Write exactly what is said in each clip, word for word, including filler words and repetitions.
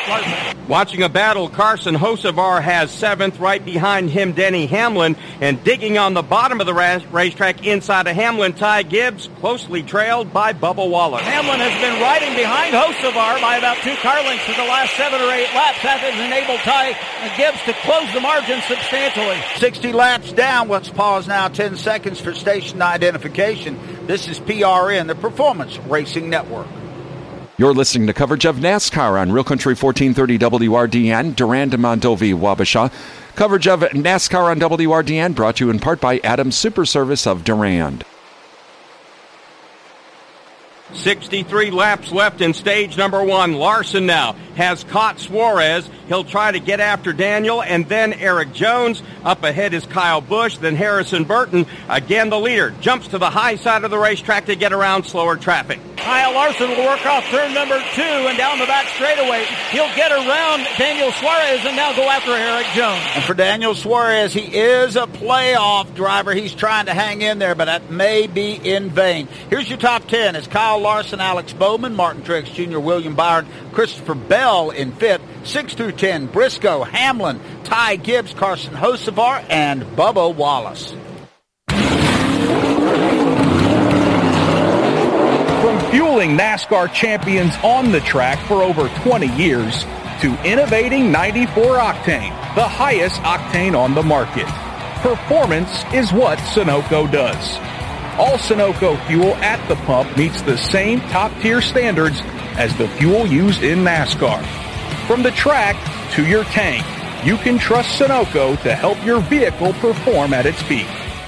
Larson. Watching a battle, Carson Hocevar has seventh. Right behind him, Denny Hamlin. And digging on the bottom of the ra- racetrack inside of Hamlin, Ty Gibbs, closely trailed by Bubba Wallace. Hamlin has been riding behind Hocevar by about two car lengths for the last seven or eight laps. That has enabled Ty Gibbs to close the margin substantially. sixty laps down. Let's pause now ten seconds for station identification. This is P R N, the Performance Racing Network. You're listening to coverage of NASCAR on Real Country fourteen thirty W R D N, Durand to Mondovi, Wabasha. Coverage of NASCAR on W R D N brought to you in part by Adams Super Service of Durand. sixty-three laps left in stage number one. Larson now has caught Suarez. He'll try to get after Daniel and then Eric Jones. Up ahead is Kyle Busch, then Harrison Burton. Again, the leader jumps to the high side of the racetrack to get around slower traffic. Kyle Larson will work off turn number two and down the back straightaway. He'll get around Daniel Suarez and now go after Eric Jones. And for Daniel Suarez, he is a playoff driver. He's trying to hang in there, but that may be in vain. Here's your top ten. It's Kyle Larson, Alex Bowman, Martin Truex Junior, William Byron, Christopher Bell in fifth. six through ten, Briscoe, Hamlin, Ty Gibbs, Carson Hocevar, and Bubba Wallace. From fueling NASCAR champions on the track for over twenty years to innovating ninety-four octane, the highest octane on the market. Performance is what Sunoco does. All Sunoco fuel at the pump meets the same top-tier standards as the fuel used in NASCAR. From the track to your tank, you can trust Sunoco to help your vehicle perform at its peak.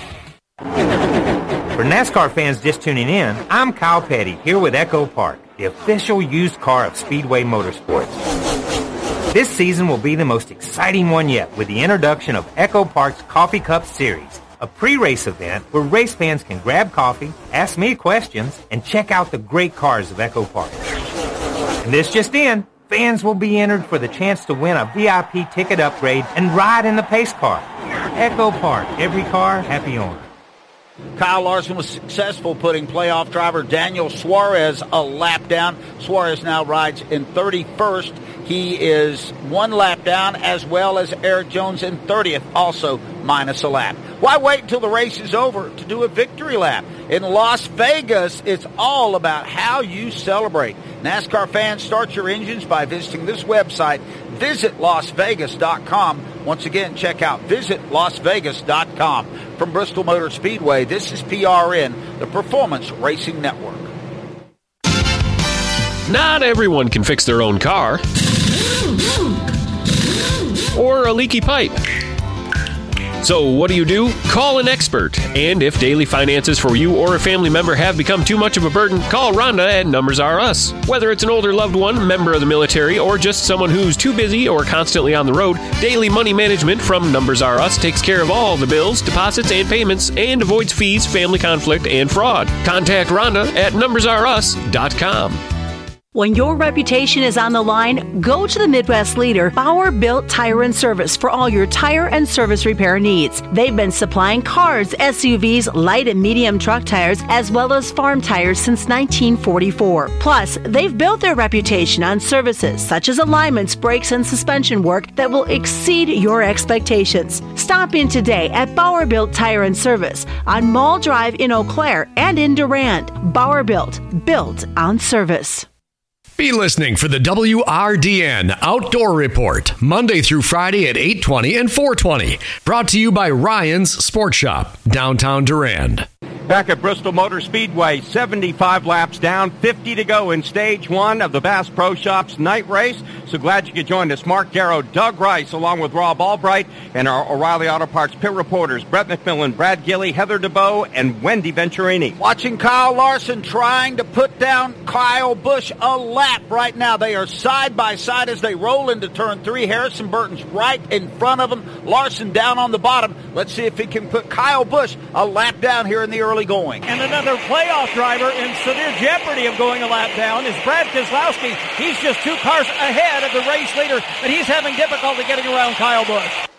For NASCAR fans just tuning in, I'm Kyle Petty, here with Echo Park, the official used car of Speedway Motorsports. This season will be the most exciting one yet with the introduction of Echo Park's Coffee Cup Series, a pre-race event where race fans can grab coffee, ask me questions, and check out the great cars of Echo Park. And this just in, fans will be entered for the chance to win a V I P ticket upgrade and ride in the pace car. Echo Park, every car, happy owner. Kyle Larson was successful putting playoff driver Daniel Suarez a lap down. Suarez now rides in thirty-first. He is one lap down, as well as Eric Jones in thirtieth, also minus a lap. Why wait until the race is over to do a victory lap? In Las Vegas, it's all about how you celebrate. NASCAR fans, start your engines by visiting this website, visit las vegas dot com. Once again, check out visit las vegas dot com. From Bristol Motor Speedway, this is P R N, the Performance Racing Network. Not everyone can fix their own car or a leaky pipe. So what do you do? Call an expert. And if daily finances for you or a family member have become too much of a burden, call Rhonda at Numbers R Us. Whether it's an older loved one, member of the military, or just someone who's too busy or constantly on the road, Daily Money Management from Numbers R Us takes care of all the bills, deposits, and payments and avoids fees, family conflict, and fraud. Contact Rhonda at numbers r us dot com. When your reputation is on the line, go to the Midwest leader, Bauer Built Tire and Service, for all your tire and service repair needs. They've been supplying cars, S U Vs, light and medium truck tires, as well as farm tires since nineteen forty-four. Plus, they've built their reputation on services such as alignments, brakes, and suspension work that will exceed your expectations. Stop in today at Bauer Built Tire and Service on Mall Drive in Eau Claire and in Durand. Bauer Built, built on service. Be listening for the W R D N Outdoor Report, Monday through Friday at eight twenty and four twenty. Brought to you by Ryan's Sports Shop, downtown Durand. Back at Bristol Motor Speedway, seventy-five laps down, fifty to go in stage one of the Bass Pro Shops night race. So glad you could join us. Mark Garrow, Doug Rice, along with Rob Albright, and our O'Reilly Auto Parts pit reporters, Brett McMillan, Brad Gilley, Heather DeBoe, and Wendy Venturini. Watching Kyle Larson trying to put down Kyle Busch a lap right now. They are side by side as they roll into turn three. Harrison Burton's right in front of him. Larson down on the bottom. Let's see if he can put Kyle Busch a lap down here in the early going. And another playoff driver in severe jeopardy of going a lap down is Brad Keselowski. He's just two cars ahead of the race leader, but he's having difficulty getting around Kyle Busch.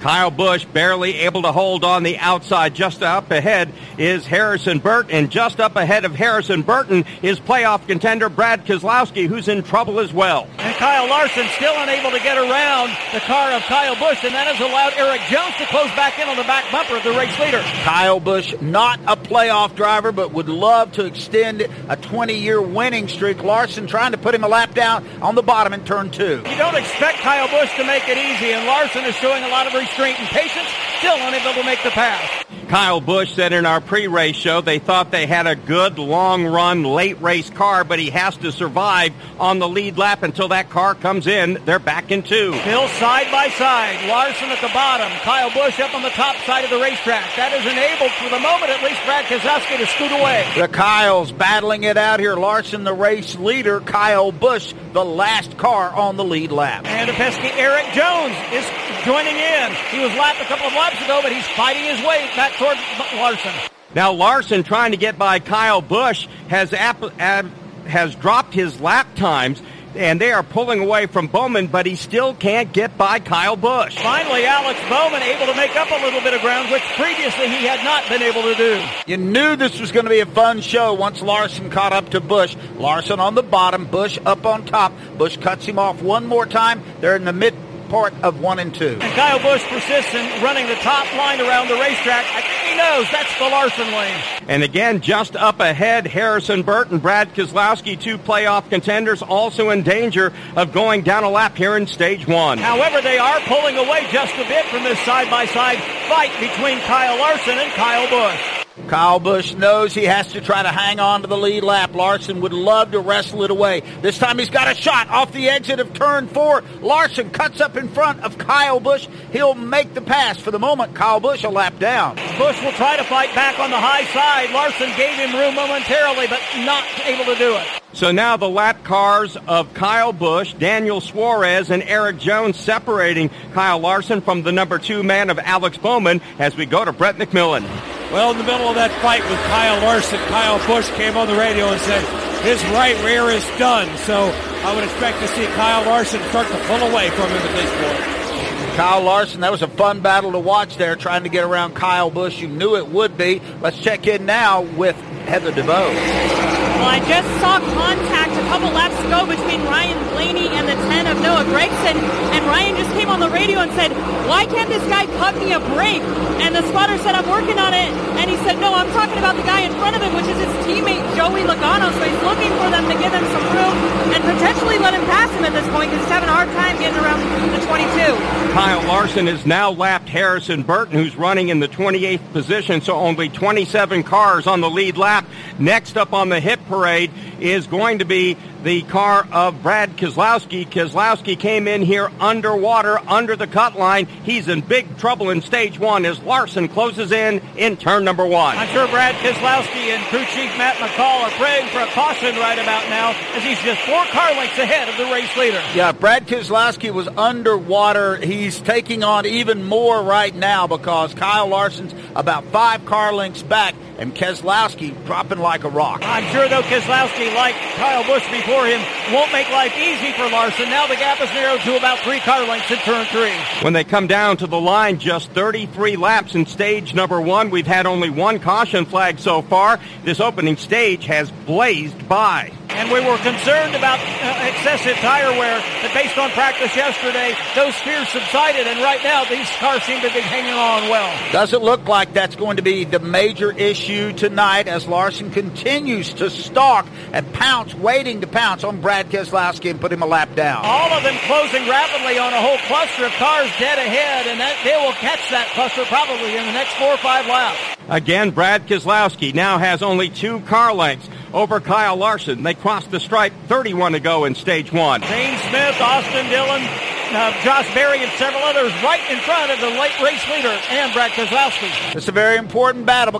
Kyle Busch barely able to hold on the outside. Just up ahead is Harrison Burton, and just up ahead of Harrison Burton is playoff contender Brad Keselowski, who's in trouble as well. And Kyle Larson still unable to get around the car of Kyle Busch, and that has allowed Eric Jones to close back in on the back bumper of the race leader. Kyle Busch, not a playoff driver, but would love to extend a twenty-year winning streak. Larson trying to put him a lap down on the bottom in turn two. You don't expect Kyle Busch to make it easy, and Larson is showing a lot of restraint and patience, still unable to make the pass. Kyle Busch said in our pre-race show they thought they had a good long-run late-race car, but he has to survive on the lead lap until that car comes in. They're back in two. Still side by side. Larson at the bottom. Kyle Busch up on the top side of the racetrack. That is enabled, for the moment at least, Brad Keselowski to scoot away. The Kyles battling it out here. Larson, the race leader. Kyle Busch, the last car on the lead lap. And a pesky Eric Jones is joining in. He was lapped a couple of laps ago, but he's fighting his way back toward Larson. Now Larson, trying to get by Kyle Busch, has ap- ab- has dropped his lap times, and they are pulling away from Bowman, but he still can't get by Kyle Busch. Finally, Alex Bowman able to make up a little bit of ground, which previously he had not been able to do. You knew this was going to be a fun show once Larson caught up to Busch. Larson on the bottom, Busch up on top. Busch cuts him off one more time. They're in the mid part of one and two. And Kyle Busch persists in running the top line around the racetrack. I think he knows that's the Larson lane. And again, just up ahead, Harrison Burton, Brad Keselowski, two playoff contenders, also in danger of going down a lap here in stage one. However, they are pulling away just a bit from this side-by-side fight between Kyle Larson and Kyle Busch. Kyle Busch knows he has to try to hang on to the lead lap. Larson would love to wrestle it away. This time he's got a shot off the exit of turn four. Larson cuts up in front of Kyle Busch. He'll make the pass. For the moment, Kyle Busch a lap down. Busch will try to fight back on the high side. Larson gave him room momentarily, but not able to do it. So now the lap cars of Kyle Busch, Daniel Suarez, and Eric Jones separating Kyle Larson from the number two man of Alex Bowman as we go to Brett McMillan. Well, in the middle of that fight with Kyle Larson, Kyle Busch came on the radio and said his right rear is done. So I would expect to see Kyle Larson start to pull away from him at this point. Kyle Larson, that was a fun battle to watch there, trying to get around Kyle Busch. You knew it would be. Let's check in now with Heather DeVoe. Well, I just saw contact a couple laps ago between Ryan Blaney and the ten of Noah Gragson, and Ryan just came on the radio and said, why can't this guy cut me a break? And the spotter said, I'm working on it. And he said, no, I'm talking about the guy in front of him, which is his teammate, Joey Logano. So he's looking for them to give him some room and potentially let him pass him at this point because he's having a hard time getting around the twenty-two. Kyle Larson has now lapped Harrison Burton, who's running in the twenty-eighth position, so only twenty-seven cars on the lead lap. Next up on the hit parade is going to be the car of Brad Keselowski. Keselowski came in here underwater, under the cut line. He's in big trouble in stage one as Larson closes in in turn number one. I'm sure Brad Keselowski and crew chief Matt McCall are praying for a caution right about now as he's just four car lengths ahead of the race leader. Yeah, Brad Keselowski was underwater. He's taking on even more right now because Kyle Larson's about five car lengths back and Keselowski dropping like a rock. I'm sure, though, Keselowski, like Kyle Busch before him, won't make life easy for Larson. Now the gap is narrowed to about three car lengths in turn three. When they come down to the line, just thirty-three laps in stage number one. We've had only one caution flag so far. This opening stage has blazed by. And we were concerned about uh, excessive tire wear, but based on practice yesterday, those fears subsided, and right now these cars seem to be hanging on well. Doesn't look like that's going to be the major issue tonight as Larson continues to stalk and pounce, waiting to pounce on Brad Keselowski and put him a lap down. All of them closing rapidly on a whole cluster of cars dead ahead, and that, they will catch that cluster probably in the next four or five laps. Again, Brad Keselowski now has only two car lengths over Kyle Larson. They crossed the stripe thirty-one to go in stage one. Zane Smith, Austin Dillon, uh, Josh Berry, and several others right in front of the late race leader and Brad Keselowski. It's a very important battle because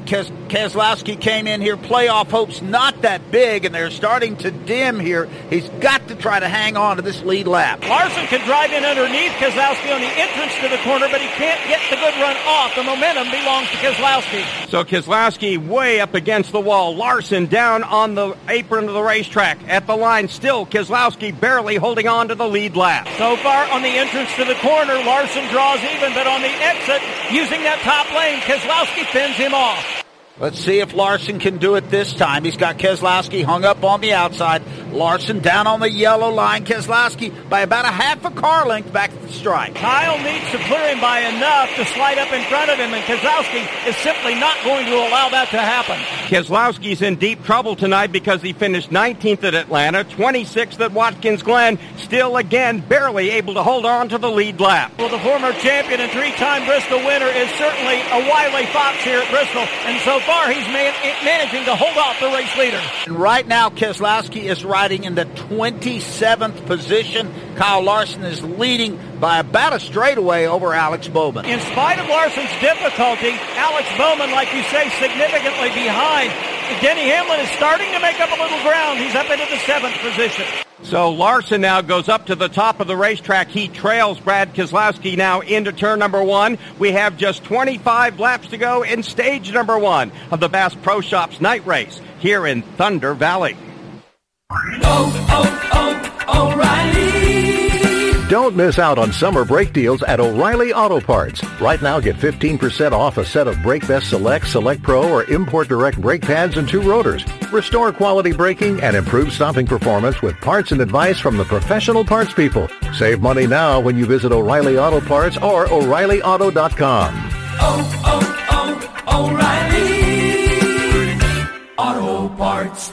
Keselowski came in here. Playoff hopes not that big, and they're starting to dim here. He's got to try to hang on to this lead lap. Larson can drive in underneath Keselowski on the entrance to the corner, but he can't get the good run off. The momentum belongs to Keselowski. So Keselowski way up against the wall. Larson down on the apron of the racetrack. At the line, still Keselowski barely holding on to the lead lap. So far on the entrance to the corner, Larson draws even, but on the exit, using that top lane, Keselowski fends him off. Let's see if Larson can do it this time. He's got Keselowski hung up on the outside. Larson down on the yellow line. Keselowski by about a half a car length back to the stripe. Kyle needs to clear him by enough to slide up in front of him, and Keselowski is simply not going to allow that to happen. Keselowski's in deep trouble tonight because he finished nineteenth at Atlanta, twenty-sixth at Watkins Glen, still again barely able to hold on to the lead lap. Well, the former champion and three-time Bristol winner is certainly a wily fox here at Bristol, and so far he's man- managing to hold off the race leader. And right now, Keselowski is riding in the twenty-seventh position. Kyle Larson is leading by about a straightaway over Alex Bowman. In spite of Larson's difficulty, Alex Bowman, like you say, significantly behind. Denny Hamlin is starting to make up a little ground. He's up into the seventh position. So Larson now goes up to the top of the racetrack. He trails Brad Keselowski now into turn number one. We have just twenty-five laps to go in stage number one of the Bass Pro Shops night race here in Thunder Valley. Oh, oh, oh, O'Reilly. Don't miss out on summer brake deals at O'Reilly Auto Parts. Right now, get fifteen percent off a set of Brake Best Select, Select Pro, or Import Direct brake pads and two rotors. Restore quality braking and improve stopping performance with parts and advice from the professional parts people. Save money now when you visit O'Reilly Auto Parts or O'Reilly Auto dot com. Oh, oh, oh, O'Reilly Auto Parts.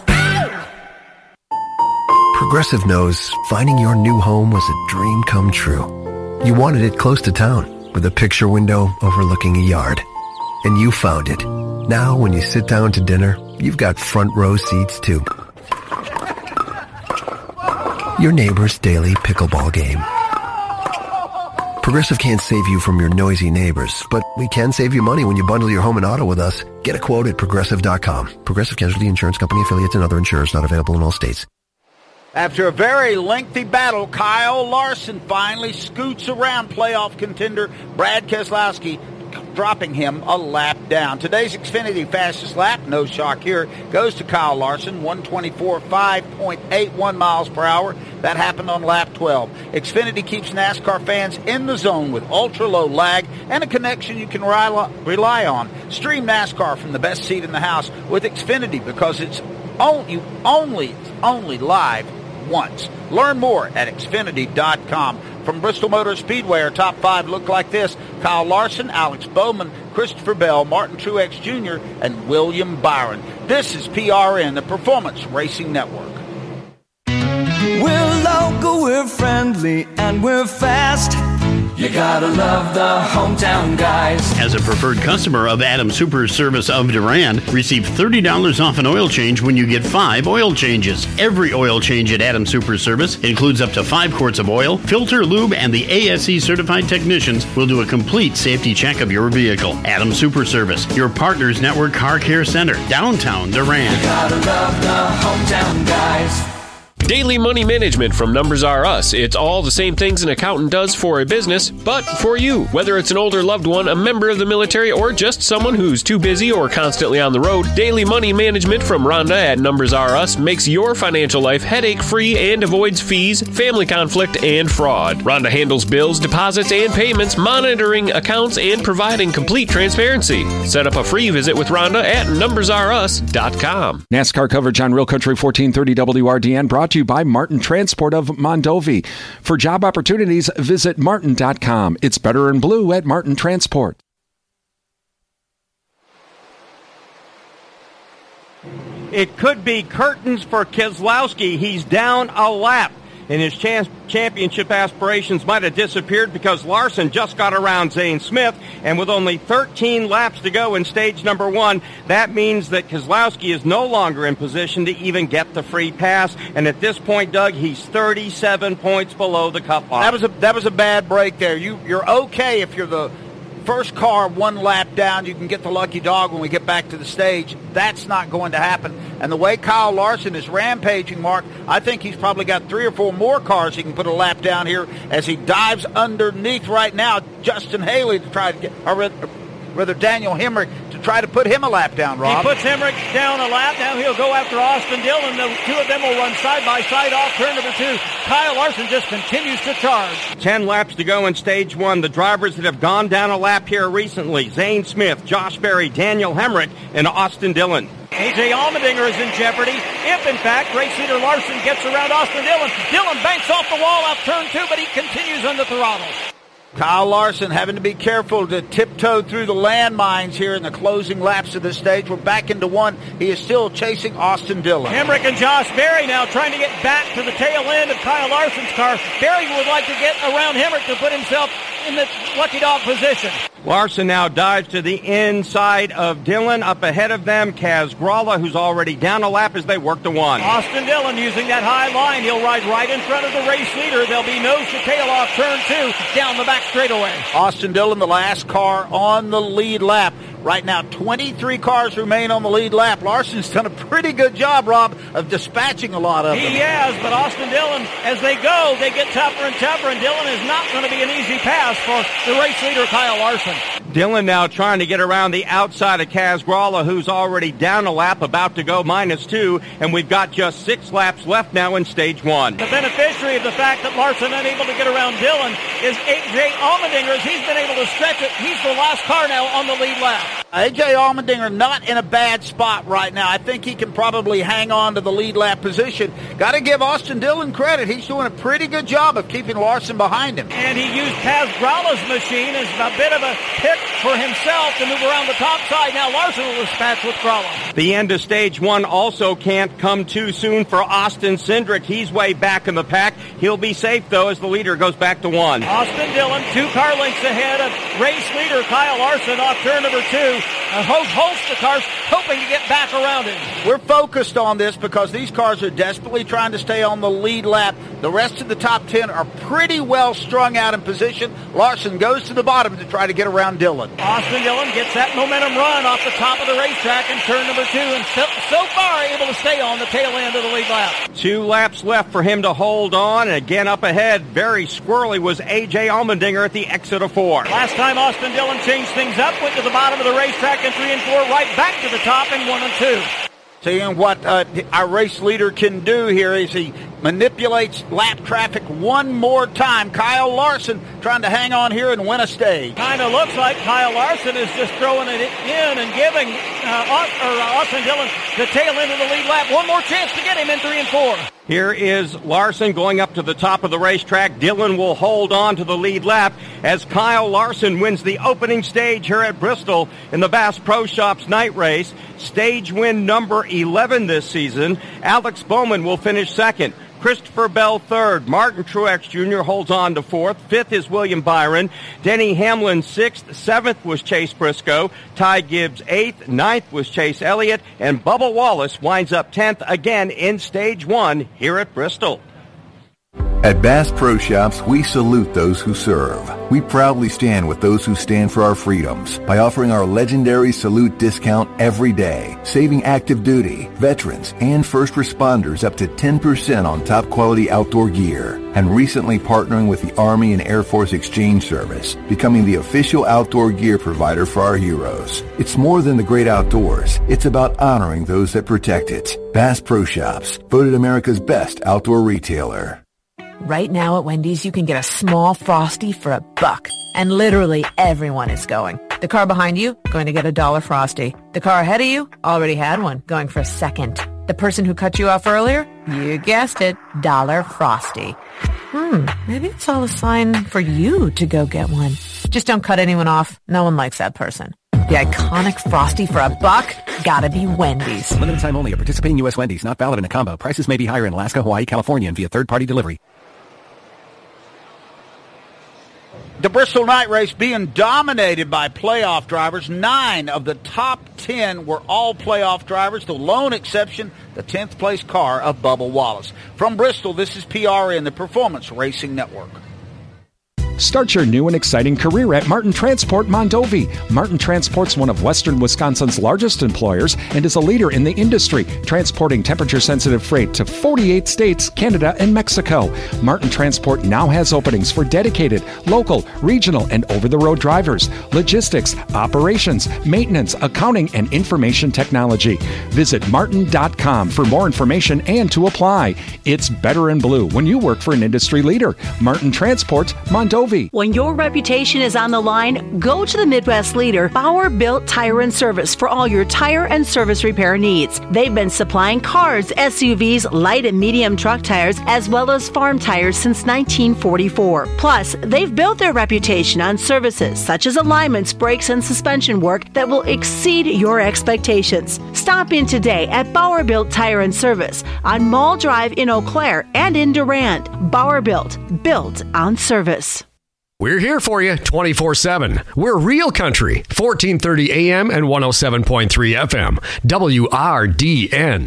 Progressive knows finding your new home was a dream come true. You wanted it close to town, with a picture window overlooking a yard. And you found it. Now when you sit down to dinner, you've got front row seats too. Your neighbor's daily pickleball game. Progressive can't save you from your noisy neighbors, but we can save you money when you bundle your home and auto with us. Get a quote at Progressive dot com. Progressive Casualty Insurance Company, affiliates, and other insurers not available in all states. After a very lengthy battle, Kyle Larson finally scoots around playoff contender Brad Keselowski, dropping him a lap down. Today's Xfinity fastest lap, no shock here, goes to Kyle Larson, one twenty-four point five point eight one miles per hour. That happened on lap twelve. Xfinity keeps NASCAR fans in the zone with ultra-low lag and a connection you can rely on. Stream NASCAR from the best seat in the house with Xfinity because it's only, only, only live once. Learn more at Xfinity dot com. From Bristol Motor Speedway, our top five look like this: Kyle Larson, Alex Bowman, Christopher Bell, Martin Truex Junior, and William Byron. This is P R N, the Performance Racing Network. We're local, we're friendly, and we're fast. You gotta love the hometown guys. As a preferred customer of Adam Super Service of Durand, receive thirty dollars off an oil change when you get five oil changes. Every oil change at Adam Super Service includes up to five quarts of oil, filter, lube, and the A S E certified technicians will do a complete safety check of your vehicle. Adam Super Service, your Partners Network Car Care Center, downtown Durand. You gotta love the hometown guys. Daily Money Management from Numbers R Us. It's all the same things an accountant does for a business, but for you. Whether it's an older loved one, a member of the military, or just someone who's too busy or constantly on the road, Daily Money Management from Rhonda at Numbers R Us makes your financial life headache-free and avoids fees, family conflict, and fraud. Rhonda handles bills, deposits, and payments, monitoring accounts, and providing complete transparency. Set up a free visit with Rhonda at numbers r us dot com. NASCAR coverage on Real Country fourteen thirty W R D N brought to you by Martin Transport of Mondovi. For job opportunities, visit martin dot com. It's better in blue at Martin Transport. It could be curtains for Keselowski. He's down a lap, and his chance, championship aspirations might have disappeared because Larson just got around Zane Smith, and with only thirteen laps to go in stage number one, that means that Keselowski is no longer in position to even get the free pass, and at this point, Doug, he's thirty-seven points below the cup line. That was a that was a bad break there. You you're okay if you're the first car one lap down, you can get the lucky dog when we get back to the stage. That's not going to happen. And the way Kyle Larson is rampaging, Mark, I think he's probably got three or four more cars he can put a lap down here as he dives underneath right now Justin Haley to try to get, or rather Daniel Hemrick, to try to put him a lap down, Rob. He puts Hemrick down a lap. Now he'll go after Austin Dillon. The two of them will run side by side off turn number two. Kyle Larson just continues to charge. Ten laps to go in stage one. The drivers that have gone down a lap here recently: Zane Smith, Josh Berry, Daniel Hemrick, and Austin Dillon. A J Allmendinger is in jeopardy if, in fact, race leader Larson gets around Austin Dillon. Dillon banks off the wall off turn two, but he continues on the throttle. Kyle Larson having to be careful to tiptoe through the landmines here in the closing laps of this stage. We're back into one. He is still chasing Austin Dillon. Hemrick and Josh Berry now trying to get back to the tail end of Kyle Larson's car. Berry would like to get around Hemrick to put himself in the lucky dog position. Larson now dives to the inside of Dillon. Up ahead of them, Kaz Gralla, who's already down a lap as they work to one. Austin Dillon using that high line. He'll ride right in front of the race leader. There'll be nose to tail off turn two down the back straightaway. Austin Dillon, the last car on the lead lap. Right now, twenty-three cars remain on the lead lap. Larson's done a pretty good job, Rob, of dispatching a lot of them. He has, but Austin Dillon, as they go, they get tougher and tougher, and Dillon is not going to be an easy pass for the race leader, Kyle Larson. Dillon now trying to get around the outside of Kaz Gralla, who's already down a lap, about to go minus two, and we've got just six laps left now in stage one. The beneficiary of the fact that Larson unable to get around Dillon is A J Allmendinger, as he's been able to stretch it. He's the last car now on the lead lap. A J Allmendinger not in a bad spot right now. I think he can probably hang on to the lead lap position. Got to give Austin Dillon credit. He's doing a pretty good job of keeping Larson behind him. And he used Kaz Gralla's machine as a bit of a pick for himself to move around the top side. Now Larson will dispatch with Gralla. The end of stage one also can't come too soon for Austin Cindric. He's way back in the pack. He'll be safe, though, as the leader goes back to one. Austin Dillon, two car lengths ahead of race leader Kyle Larson off turn number two. A whole host of cars hoping to get back around him. We're focused on this because these cars are desperately trying to stay on the lead lap. The rest of the top ten are pretty well strung out in position. Larson goes to the bottom to try to get around Dillon. Austin Dillon gets that momentum run off the top of the racetrack in turn number two, and so, so far able to stay on the tail end of the lead lap. Two laps left for him to hold on, and again up ahead, very squirrely, was A J Allmendinger at the exit of four. Last time Austin Dillon changed things up, went to the bottom of the racetrack in three and four, right back to the top in one and two. Seeing what uh, our race leader can do here is he manipulates lap traffic one more time. Kyle Larson trying to hang on here and win a stage. Kind of looks like Kyle Larson is just throwing it in and giving uh, or, uh, Austin Dillon the tail end of the lead lap. One more chance to get him in three and four. Here is Larson going up to the top of the racetrack. Dillon will hold on to the lead lap as Kyle Larson wins the opening stage here at Bristol in the Bass Pro Shops night race. Stage win number eleven this season. Alex Bowman will finish second. Christopher Bell third. Martin Truex Junior holds on to fourth. Fifth is William Byron. Denny Hamlin sixth. Seventh was Chase Briscoe. Ty Gibbs eighth. Ninth was Chase Elliott. And Bubba Wallace winds up tenth again in stage one here at Bristol. At Bass Pro Shops, we salute those who serve. We proudly stand with those who stand for our freedoms by offering our legendary salute discount every day, saving active duty, veterans, and first responders up to ten percent on top quality outdoor gear. And recently partnering with the Army and Air Force Exchange Service, becoming the official outdoor gear provider for our heroes. It's more than the great outdoors. It's about honoring those that protect it. Bass Pro Shops, voted America's best outdoor retailer. Right now at Wendy's, you can get a small Frosty for a buck. And literally everyone is going. The car behind you, going to get a dollar Frosty. The car ahead of you, already had one, going for a second. The person who cut you off earlier, you guessed it, dollar Frosty. Hmm, maybe it's all a sign for you to go get one. Just don't cut anyone off. No one likes that person. The iconic Frosty for a buck? Gotta be Wendy's. Limited time only at participating U S Wendy's. Not valid in a combo. Prices may be higher in Alaska, Hawaii, California, and via third-party delivery. The Bristol night race being dominated by playoff drivers. Nine of the top ten were all playoff drivers. The lone exception, the tenth place car of Bubba Wallace. From Bristol, this is P R N, the Performance Racing Network. Start your new and exciting career at Martin Transport Mondovi. Martin Transport's one of western Wisconsin's largest employers and is a leader in the industry, transporting temperature-sensitive freight to forty-eight states, Canada, and Mexico. Martin Transport now has openings for dedicated, local, regional, and over-the-road drivers, logistics, operations, maintenance, accounting, and information technology. Visit martin dot com for more information and to apply. It's better in blue when you work for an industry leader. Martin Transport Mondovi. When your reputation is on the line, go to the Midwest leader, Bauer Built Tire and Service, for all your tire and service repair needs. They've been supplying cars, S U Vs, light and medium truck tires, as well as farm tires since nineteen forty-four. Plus, they've built their reputation on services such as alignments, brakes, and suspension work that will exceed your expectations. Stop in today at Bauer Built Tire and Service on Mall Drive in Eau Claire and in Durand. Bauer Built, built on service. We're here for you twenty-four seven. We're Real Country, fourteen thirty A M and one oh seven point three F M, W R D N.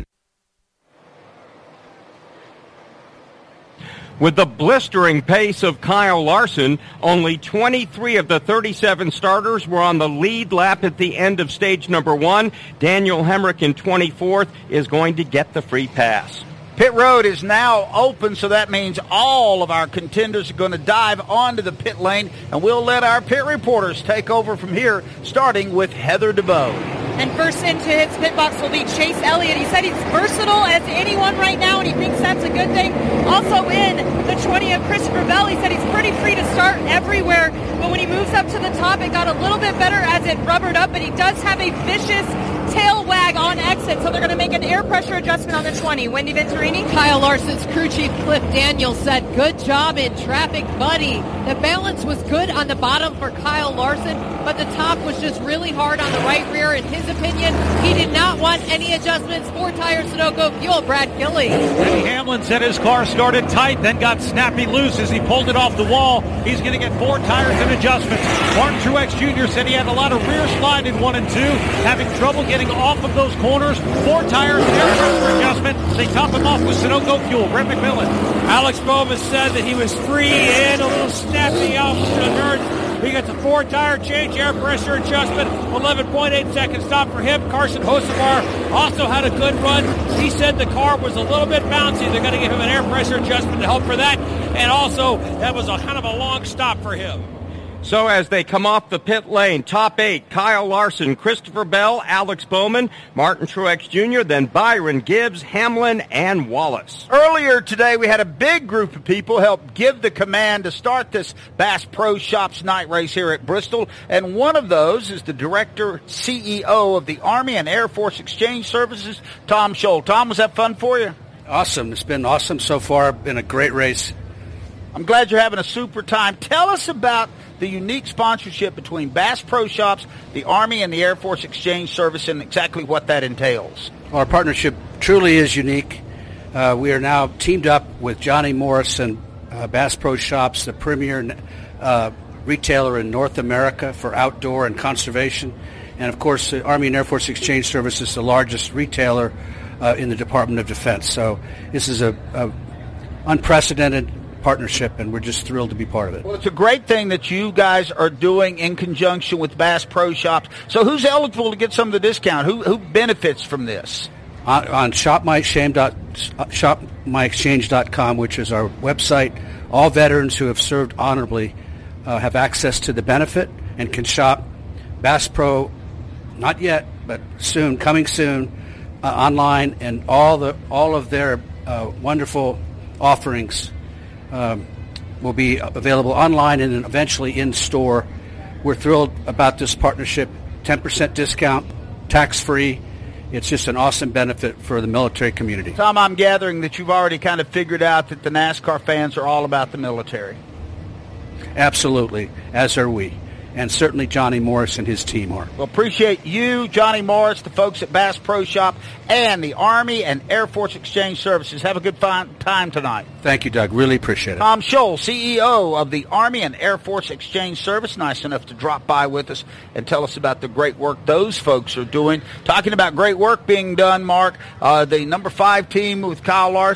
With the blistering pace of Kyle Larson, only twenty-three of the thirty-seven starters were on the lead lap at the end of stage number one. Daniel Hemrick in twenty-fourth is going to get the free pass. Pit road is now open, so that means all of our contenders are going to dive onto the pit lane, and we'll let our pit reporters take over from here, starting with Heather DeVoe. And first into his pit box will be Chase Elliott. He said he's versatile as anyone right now, and he thinks that's a good thing. Also in the twenty of Christopher Bell, he said he's pretty free to start everywhere, but when he moves up to the top, it got a little bit better as it rubbered up, but he does have a vicious tail wag on exit, so they're going to make an air pressure adjustment on the twenty. Wendy Venturini. Kyle Larson's crew chief Cliff Daniels said, good job in traffic, buddy. The balance was good on the bottom for Kyle Larson, but the top was just really hard on the right rear. In his opinion, he did not want any adjustments. Four tire Sunoco fuel, Brad Gilly. Denny Hamlin said his car started tight, then got snappy loose as he pulled it off the wall. He's going to get four tires and adjustments. Martin Truex Junior said he had a lot of rear slide in one and two, having trouble getting off of those corners. Four tires, air pressure adjustment. They top him off with Sunoco fuel. Brett McMillan. Alex Bowman said that he was free and a little snappy off the turn. He gets a four-tire change, air pressure adjustment, eleven point eight second stop for him. Carson Hocevar also had a good run. He said the car was a little bit bouncy. They're going to give him an air pressure adjustment to help for that. And also, that was a kind of a long stop for him. So as they come off the pit lane, top eight, Kyle Larson, Christopher Bell, Alex Bowman, Martin Truex Junior, then Byron Gibbs, Hamlin, and Wallace. Earlier today, we had a big group of people help give the command to start this Bass Pro Shops night race here at Bristol, and one of those is the director, C E O of the Army and Air Force Exchange Services, Tom Scholl. Tom, was that fun for you? Awesome. It's been awesome so far. Been a great race. I'm glad you're having a super time. Tell us about the unique sponsorship between Bass Pro Shops, the Army, and the Air Force Exchange Service, and exactly what that entails. Our partnership truly is unique. Uh, we are now teamed up with Johnny Morrison, uh, Bass Pro Shops, the premier uh, retailer in North America for outdoor and conservation. And, of course, the Army and Air Force Exchange Service is the largest retailer uh, in the Department of Defense. So this is a, a unprecedented partnership, and we're just thrilled to be part of it. Well, it's a great thing that you guys are doing in conjunction with Bass Pro Shops. So who's eligible to get some of the discount? Who who benefits from this? On, on shop my exchange dot com, which is our website, all veterans who have served honorably uh, have access to the benefit and can shop Bass Pro, not yet, but soon, coming soon, uh, online, and all the all of their uh, wonderful offerings Um, will be available online and then eventually in store. We're thrilled about this partnership. ten percent discount, tax-free. It's just an awesome benefit for the military community. Tom, I'm gathering that you've already kind of figured out that the NASCAR fans are all about the military. Absolutely, as are we. And certainly Johnny Morris and his team are. Well, appreciate you, Johnny Morris, the folks at Bass Pro Shop, and the Army and Air Force Exchange Services. Have a good fine time tonight. Thank you, Doug. Really appreciate it. Tom Scholl, C E O of the Army and Air Force Exchange Service, nice enough to drop by with us and tell us about the great work those folks are doing. Talking about great work being done, Mark, uh, the number five team with Kyle Larson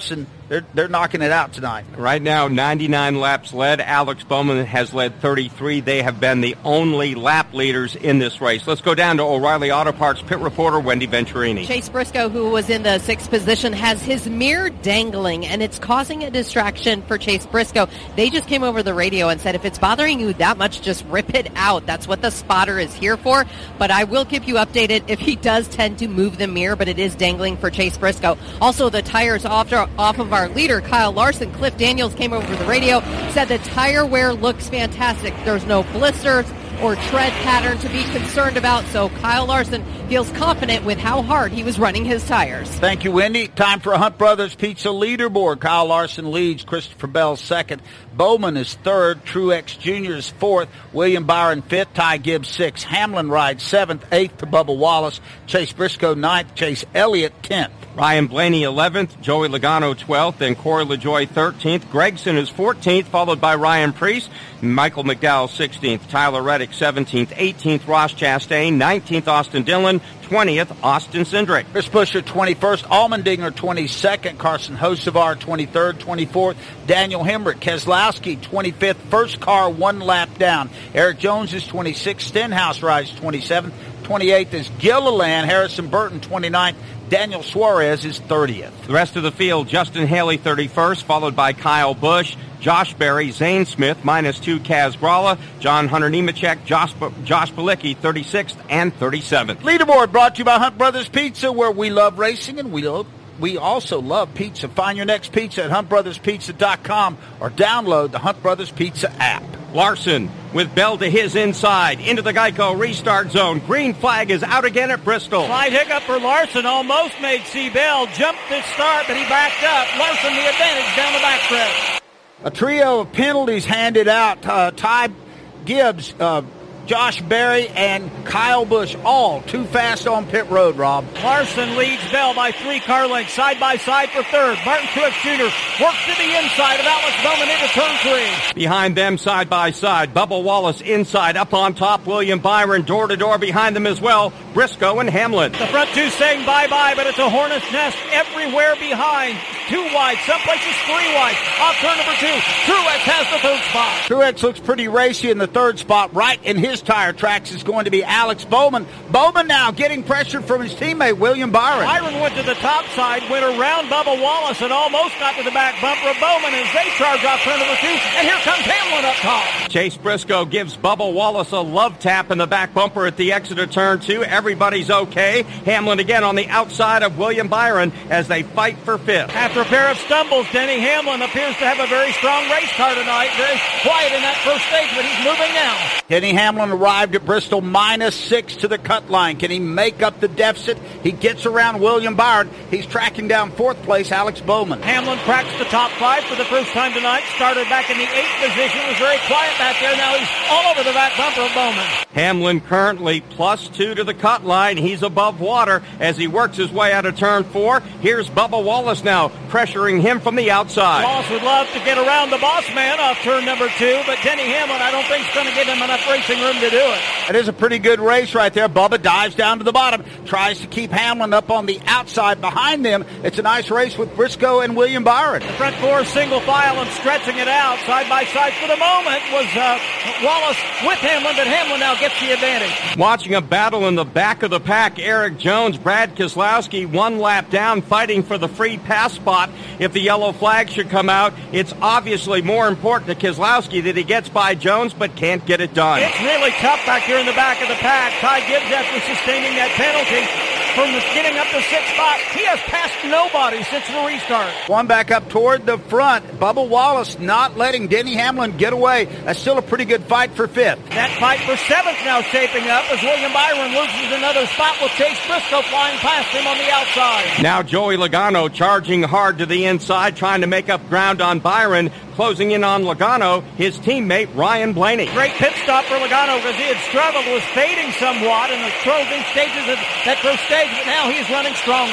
they're they're knocking it out tonight. Right now, ninety-nine laps led. Alex Bowman has led thirty-three. They have been the only lap leaders in this race. Let's go down to O'Reilly Auto Parts pit reporter Wendy Venturini. Chase Briscoe, who was in the sixth position, has his mirror dangling, and it's causing a distraction for Chase Briscoe. They just came over the radio and said, if it's bothering you that much, just rip it out. That's what the spotter is here for. But I will keep you updated if he does tend to move the mirror, but it is dangling for Chase Briscoe. Also, the tires off, off of our leader, Kyle Larson. Cliff Daniels came over the radio, said the tire wear looks fantastic. There's no blisters or tread pattern to be concerned about, so Kyle Larson feels confident with how hard he was running his tires. Thank you, Wendy. Time for a Hunt Brothers Pizza leaderboard. Kyle Larson leads, Christopher Bell second, Bowman is third, Truex Junior is fourth, William Byron fifth, Ty Gibbs sixth, Hamlin rides seventh, eighth to Bubba Wallace, Chase Briscoe ninth, Chase Elliott tenth. Ryan Blaney eleventh, Joey Logano twelfth, and Corey LaJoie thirteenth. Gregson is fourteenth, followed by Ryan Preece. Michael McDowell sixteenth, Tyler Reddick seventeenth, eighteenth Ross Chastain, nineteenth Austin Dillon, twentieth Austin Cindric. Chris Buescher twenty-first, Allmendinger twenty-second, Carson Hocevar twenty-third, twenty-fourth, Daniel Hemrick, Keselowski twenty-fifth, first car one lap down. Eric Jones is twenty-sixth, Stenhouse rides twenty-seventh, twenty-eighth is Gilliland, Harrison Burton twenty-ninth, Daniel Suarez is thirtieth. The rest of the field, Justin Haley thirty-first, followed by Kyle Busch, Josh Berry, Zane Smith, minus two Kaz Grala, John Hunter Nemechek, Josh, Josh Bilicki, thirty-sixth and thirty-seventh. Leaderboard brought to you by Hunt Brothers Pizza, where we love racing and we love, we also love pizza. Find your next pizza at hunt brothers pizza dot com or download the Hunt Brothers Pizza app. Larson with Bell to his inside, into the Geico restart zone. Green flag is out again at Bristol. Slight hiccup for Larson. Almost made C. Bell jump this start, but he backed up. Larson the advantage down the backstretch. A trio of penalties handed out. Uh, Ty Gibbs, uh, Josh Berry, and Kyle Busch, all too fast on pit road, Rob. Larson leads Bell by three car lengths, side by side for third. Martin Truex Junior works to the inside of Alex Bowman into turn three. Behind them, side by side, Bubba Wallace inside, up on top, William Byron, door to door behind them as well, Briscoe and Hamlin. The front two saying bye-bye, but it's a hornet's nest everywhere behind. Two wide, some places three wide. Off turn number two, Truex has the third spot. Truex looks pretty racy in the third spot. Right in his tire tracks is going to be Alex Bowman. Bowman now getting pressure from his teammate, William Byron. Byron went to the top side, went around Bubba Wallace, and almost got to the back bumper of Bowman as they charge off turn number two. And here comes Hamlin up top. Chase Briscoe gives Bubba Wallace a love tap in the back bumper at the exit of turn two. Everybody's okay. Hamlin again on the outside of William Byron as they fight for fifth. After a pair of stumbles, Denny Hamlin appears to have a very strong race car tonight. Very quiet in that first stage, but he's moving now. Denny Hamlin arrived at Bristol minus six to the cut line. Can he make up the deficit? He gets around William Byron. He's tracking down fourth place, Alex Bowman. Hamlin cracks the top five for the first time tonight. Started back in the eighth position. Was very quiet back there. Now he's all over the back bumper of Bowman. Hamlin currently plus two to the cut line. He's above water as he works his way out of turn four. Here's Bubba Wallace now pressuring him from the outside. Wallace would love to get around the boss man off turn number two, but Denny Hamlin I don't think is going to give him enough racing room to do it. It is a pretty good race right there. Bubba dives down to the bottom, tries to keep Hamlin up on the outside behind them. It's a nice race with Briscoe and William Byron. The front four single file and stretching it out side by side for the moment was uh, Wallace with Hamlin, but Hamlin now gets the advantage. Watching a battle in the back of the pack, Eric Jones, Brad Keselowski, one lap down, fighting for the free pass spot. If the yellow flag should come out, it's obviously more important to Keselowski that he gets by Jones, but can't get it done. It's really tough back here in the back of the pack. Ty Gibbs, after sustaining that penalty from getting up to sixth spot, he has passed nobody since the restart. One back up toward the front. Bubba Wallace not letting Denny Hamlin get away. That's still a pretty good fight for fifth. That fight for seventh now shaping up as William Byron loses another spot with Chase Briscoe flying past him on the outside. Now Joey Logano charging hard to the inside, trying to make up ground on Byron. Closing in on Logano, his teammate Ryan Blaney. Great pit stop for Logano because he had struggled, was fading somewhat in the closing stages of that first stage, but now he's running strongly.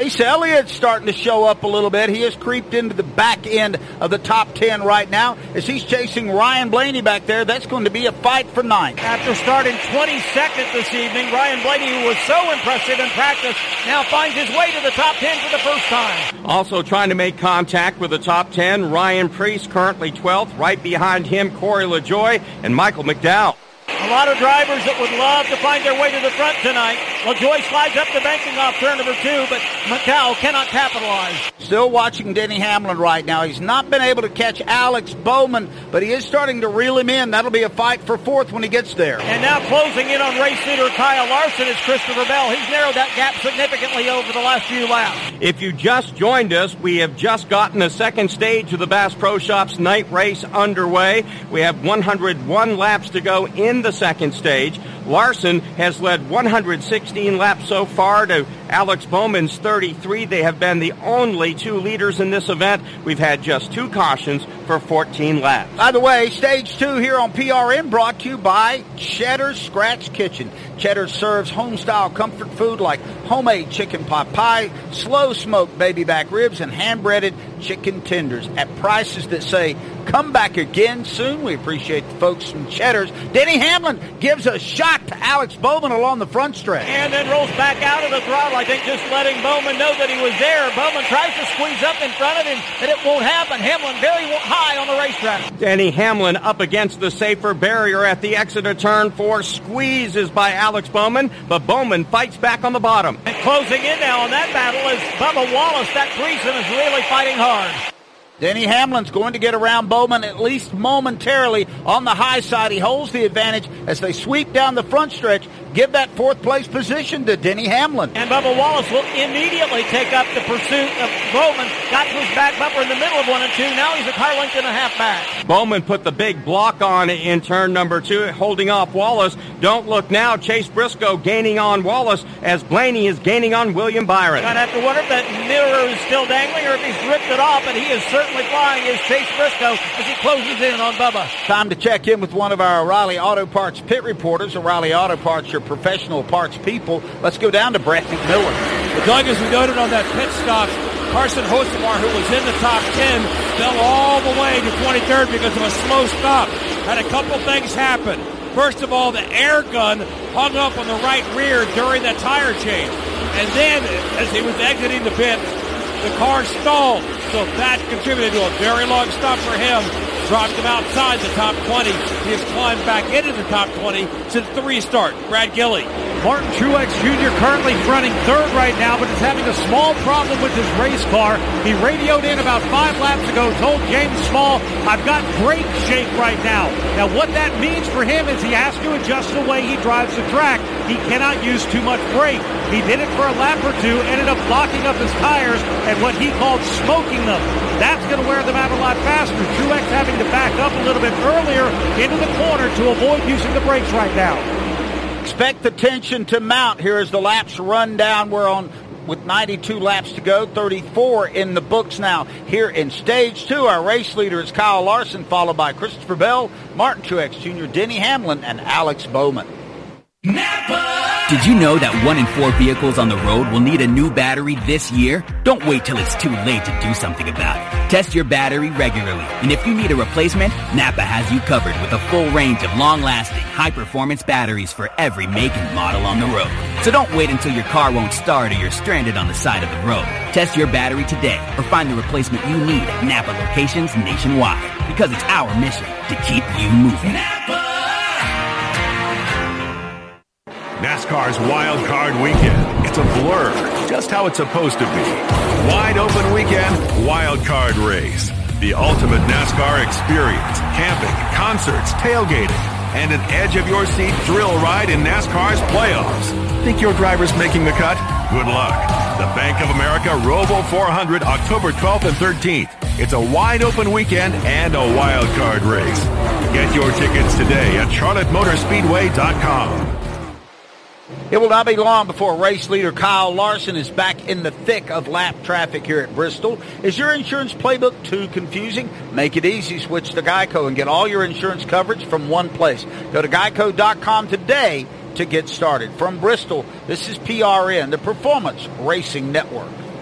Chase Elliott's starting to show up a little bit. He has creeped into the back end of the top ten right now as he's chasing Ryan Blaney back there. That's going to be a fight for ninth. After starting twenty-second this evening, Ryan Blaney, who was so impressive in practice, now finds his way to the top ten for the first time. Also trying to make contact with the top ten, Ryan Priest, currently twelfth. Right behind him, Corey LaJoie and Michael McDowell. A lot of drivers that would love to find their way to the front tonight. LaJoie slides up the banking off turn number two, but McDowell cannot capitalize. Still watching Denny Hamlin right now. He's not been able to catch Alex Bowman, but he is starting to reel him in. That'll be a fight for fourth when he gets there. And now closing in on race leader Kyle Larson is Christopher Bell. He's narrowed that gap significantly over the last few laps. If you just joined us, we have just gotten the second stage of the Bass Pro Shops night race underway. We have one hundred one laps to go in the second stage. Larson has led one hundred sixteen laps so far to Alex Bowman's thirty-three. They have been the only two leaders in this event. We've had just two cautions for fourteen laps. By the way, stage two here on P R N brought to you by Cheddar's Scratch Kitchen. Cheddar's serves home-style comfort food like homemade chicken pot pie, slow-smoked baby back ribs, and hand-breaded chicken tenders at prices that say, come back again soon. We appreciate the folks from Cheddar's. Denny Hamlin gives a shot to Alex Bowman along the front stretch. And then rolls back out of the throttle, I think just letting Bowman know that he was there. Bowman tries to squeeze up in front of him, and it won't happen. Hamlin very high on the racetrack. Denny Hamlin up against the safer barrier at the exit of turn four. Squeezes by Alex Bowman, but Bowman fights back on the bottom. And closing in now on that battle is Bubba Wallace. That threesome is really fighting hard. Denny Hamlin's going to get around Bowman at least momentarily on the high side. He holds the advantage as they sweep down the front stretch. Give that fourth place position to Denny Hamlin. And Bubba Wallace will immediately take up the pursuit of Bowman. Got to his back bumper in the middle of one and two. Now he's a car length and a half back. Bowman put the big block on in turn number two, holding off Wallace. Don't look now. Chase Briscoe gaining on Wallace as Blaney is gaining on William Byron. I'd have to wonder if that mirror is still dangling or if he's ripped it off, but he is certainly flying as Chase Briscoe as he closes in on Bubba. Time to check in with one of our O'Reilly Auto Parts pit reporters. O'Reilly Auto Parts, your professional parts people. Let's go down to Brett McMillan. Well, Doug, as we noted on that pit stop, Carson Hocevar, who was in the top ten, fell all the way to twenty-third because of a slow stop. Had a couple things happen. First of all, the air gun hung up on the right rear during that tire change. And then, as he was exiting the pit, the car stalled. So that contributed to a very long stop for him. Dropped him outside the top twenty. He has climbed back into the top twenty since the restart. Brad Gilley. Martin Truex Junior currently running third right now, but is having a small problem with his race car. He radioed in about five laps ago, told James Small, I've got brake shake right now. Now what that means for him is he has to adjust the way he drives the track. He cannot use too much brake. He did it for a lap or two, ended up locking up his tires and what he called smoking them. That's going to wear them out a lot faster. Truex having to back up a little bit earlier into the corner to avoid using the brakes right now. Expect the tension to mount here as the laps run down. We're on with ninety-two laps to go, thirty-four in the books now. Here in stage two, our race leader is Kyle Larson, followed by Christopher Bell, Martin Truex Junior, Denny Hamlin, and Alex Bowman. Did you know that one in four vehicles on the road will need a new battery this year? Don't wait till it's too late to do something about it. Test your battery regularly, and if you need a replacement, Napa has you covered with a full range of long-lasting, high-performance batteries for every make and model on the road. So don't wait until your car won't start or you're stranded on the side of the road. Test your battery today or find the replacement you need at Napa locations nationwide, because it's our mission to keep you moving. Napa! NASCAR's Wild Card Weekend. It's a blur, just how it's supposed to be. Wide open weekend, Wild Card Race. The ultimate NASCAR experience. Camping, concerts, tailgating, and an edge-of-your-seat thrill ride in NASCAR's playoffs. Think your driver's making the cut? Good luck. The Bank of America Roval four hundred, October twelfth and thirteenth. It's a wide open weekend and a wild card race. Get your tickets today at charlotte motor speedway dot com. It will not be long before race leader Kyle Larson is back in the thick of lap traffic here at Bristol. Is your insurance playbook too confusing? Make it easy. Switch to Geico and get all your insurance coverage from one place. Go to geico dot com today to get started. From Bristol, this is P R N, the Performance Racing Network.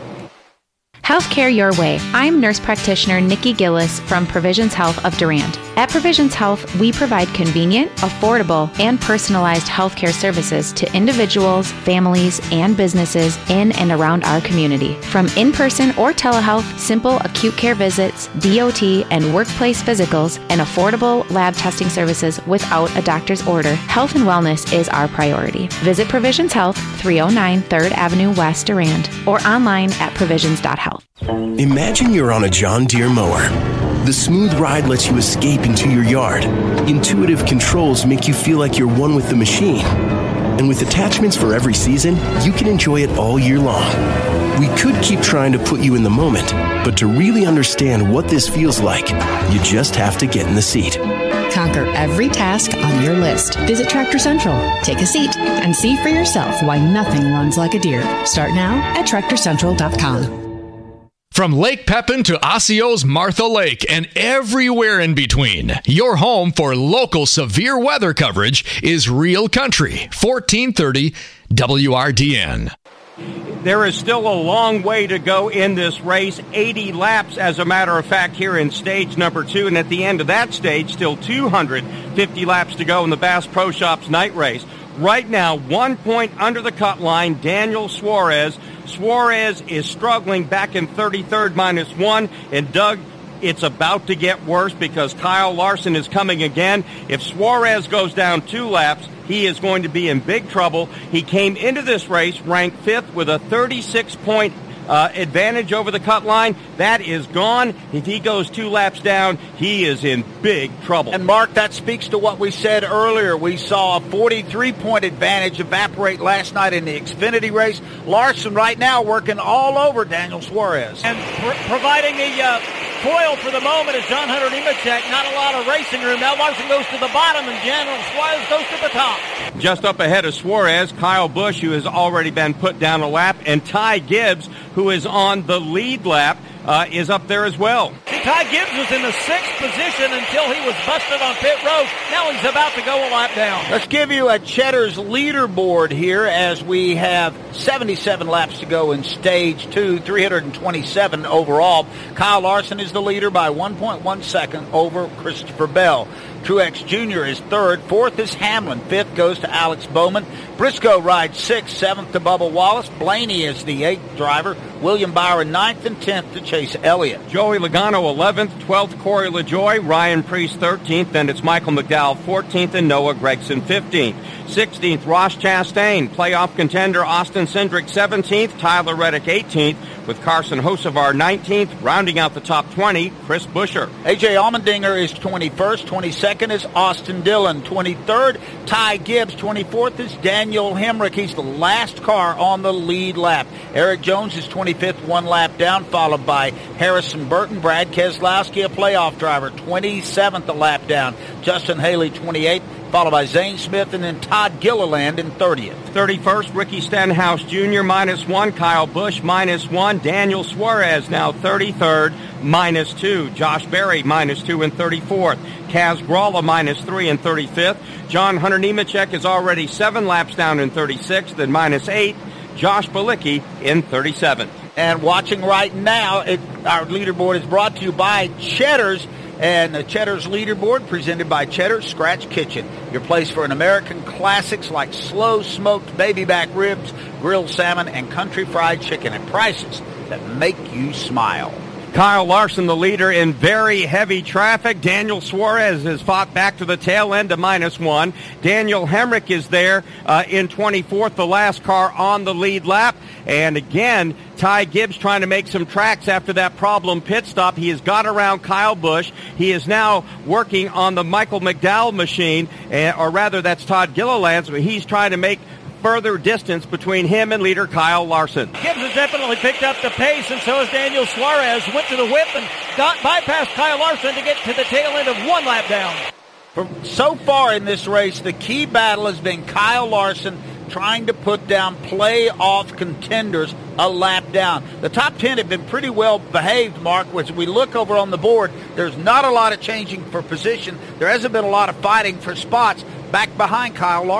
Healthcare your way. I'm nurse practitioner Nikki Gillis from Provisions Health of Durand. At Provisions Health, we provide convenient, affordable, and personalized healthcare services to individuals, families, and businesses in and around our community. From in-person or telehealth, simple acute care visits, D O T, and workplace physicals, and affordable lab testing services without a doctor's order, health and wellness is our priority. Visit Provisions Health, three oh nine third Avenue West, Durand, or online at provisions dot health. Imagine you're on a John Deere mower. The smooth ride lets you escape into your yard. Intuitive controls make you feel like you're one with the machine. And with attachments for every season, you can enjoy it all year long. We could keep trying to put you in the moment, but to really understand what this feels like, you just have to get in the seat. Conquer every task on your list. Visit Tractor Central, take a seat, and see for yourself why nothing runs like a Deere. Start now at tractor central dot com. From Lake Pepin to Osceola's Martha Lake and everywhere in between, your home for local severe weather coverage is Real Country, fourteen thirty W R D N. There is still a long way to go in this race, eighty laps as a matter of fact here in stage number two, and at the end of that stage, still two hundred fifty laps to go in the Bass Pro Shops night race. Right now, one point under the cut line, Daniel Suarez. Suarez is struggling back in thirty-third minus one, and Doug, it's about to get worse because Kyle Larson is coming again. If Suarez goes down two laps, he is going to be in big trouble. He came into this race ranked fifth with a thirty-six point uh, advantage over the cut line. That is gone. If he goes two laps down, he is in big trouble. And, Mark, that speaks to what we said earlier. We saw a forty-three point advantage evaporate last night in the Xfinity race. Larson right now working all over Daniel Suarez. And pr- providing the uh, foil for the moment is John Hunter Nemechek. Not a lot of racing room. Now Larson goes to the bottom and Daniel Suarez goes to the top. Just up ahead of Suarez, Kyle Busch, who has already been put down a lap, and Ty Gibbs, who is on the lead lap, uh, is up there as well. See, Ty Gibbs was in the sixth position until he was busted on pit road. Now he's about to go a lap down. Let's give you a Cheddar's leaderboard here as we have seventy-seven laps to go in stage two, three hundred twenty-seven overall. Kyle Larson is the leader by one point one second over Christopher Bell. Truex Junior is third. Fourth is Hamlin. Fifth goes to Alex Bowman. Briscoe rides sixth. Seventh to Bubba Wallace. Blaney is the eighth driver. William Byron ninth, and tenth to Chase Elliott. Joey Logano eleventh. twelfth Corey LaJoie. Ryan Preece thirteenth. Then it's Michael McDowell fourteenth and Noah Gragson fifteenth. sixteenth, Ross Chastain. Playoff contender Austin Cindric seventeenth. Tyler Reddick eighteenth. With Carson Hocevar nineteenth. Rounding out the top twenty, Chris Buescher. A J Allmendinger is twenty-first. twenty-second is Austin Dillon. twenty-third, Ty Gibbs. twenty-fourth is Daniel Hemrick. He's the last car on the lead lap. Eric Jones is twenty-fifth, one lap down, followed by Harrison Burton. Brad Keselowski, a playoff driver, twenty-seventh, a lap down. Justin Haley, twenty-eighth, followed by Zane Smith, and then Todd Gilliland in thirtieth. thirty-first, Ricky Stenhouse Junior, minus one. Kyle Busch, minus one. Daniel Suarez, now thirty-third, minus two. Josh Berry, minus two in thirty-fourth. Kaz Gralla, minus three in thirty-fifth. John Hunter Nemechek is already seven laps down in thirty-sixth, and minus eight. Josh Bilicki in thirty-seventh. And watching right now, it, our leaderboard is brought to you by Cheddar's. And the Cheddar's leaderboard presented by Cheddar's Scratch Kitchen, your place for an American classics like slow-smoked baby back ribs, grilled salmon, and country fried chicken at prices that make you smile. Kyle Larson, the leader in very heavy traffic. Daniel Suarez has fought back to the tail end of minus one. Daniel Hemrick is there uh, in twenty-fourth, the last car on the lead lap. And again, Ty Gibbs trying to make some tracks after that problem pit stop. He has got around Kyle Busch. He is now working on the Michael McDowell machine, uh, or rather that's Todd Gilliland's, but he's trying to make further distance between him and leader Kyle Larson. Gibbs has definitely picked up the pace, and so has Daniel Suarez. Went to the whip and got bypassed Kyle Larson to get to the tail end of one lap down. For, so far in this race, the key battle has been Kyle Larson trying to put down playoff contenders a lap down. The top ten have been pretty well behaved, Mark. As we look over on the board, there's not a lot of changing for position. There hasn't been a lot of fighting for spots back behind Kyle Larson.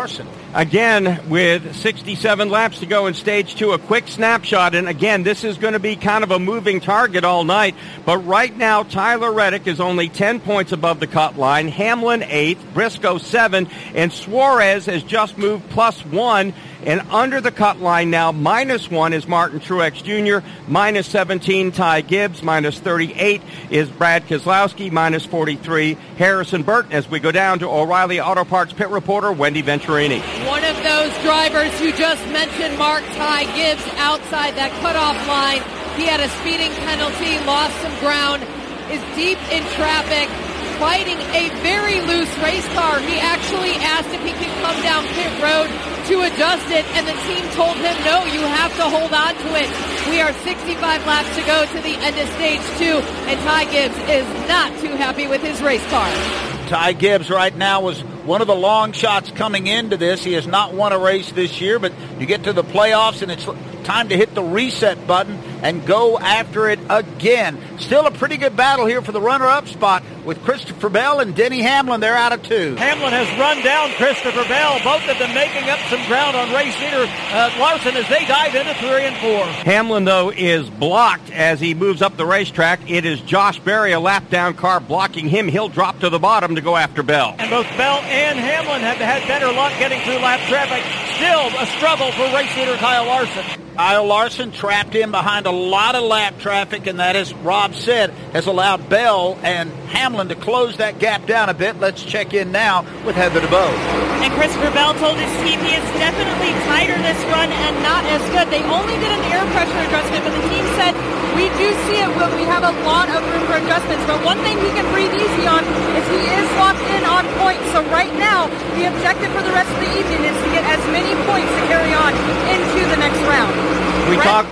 Again, with sixty-seven laps to go in stage two, a quick snapshot. And again, this is going to be kind of a moving target all night. But right now, Tyler Reddick is only ten points above the cut line. Hamlin eighth, Briscoe seven, and Suarez has just moved plus one. And under the cut line now, minus one is Martin Truex Junior, minus seventeen, Ty Gibbs, minus thirty-eight is Brad Keselowski, minus forty-three, Harrison Burton. As we go down to O'Reilly Auto Parts pit reporter Wendy Venturini. One of those drivers you just mentioned, Mark, Ty Gibbs, outside that cutoff line. He had a speeding penalty, lost some ground, is deep in traffic, fighting a very loose race car. He actually asked if he could come down pit road to adjust it, and the team told him, no, you have to hold on to it. We are sixty-five laps to go to the end of stage two, and Ty Gibbs is not too happy with his race car. Ty Gibbs right now was one of the long shots coming into this. He has not won a race this year, but you get to the playoffs and it's time to hit the reset button and go after it again. Still a pretty good battle here for the runner-up spot with Christopher Bell and Denny Hamlin. They're out of two. Hamlin has run down Christopher Bell, both of them making up some ground on race leader uh, Larson as they dive into three and four. Hamlin, though, is blocked as he moves up the racetrack. It is Josh Berry, a lap-down car, blocking him. He'll drop to the bottom to go after Bell. And both Bell and Hamlin have had better luck getting through lap traffic. Still a struggle for race leader Kyle Larson. Kyle Larson trapped in behind a lot of lap traffic, and that, as Rob said, has allowed Bell and Hamlin to close that gap down a bit. Let's check in now with Heather DeBow. And Christopher Bell told his team he is definitely tighter this run and not as good. They only did an air pressure adjustment, but the team said, we do see it, but we have a lot of room for adjustments. But one thing he can breathe easy on is he is locked in on points. So right now, the objective for the rest of the evening is to get as many points to carry on into the next round. We Brett? talk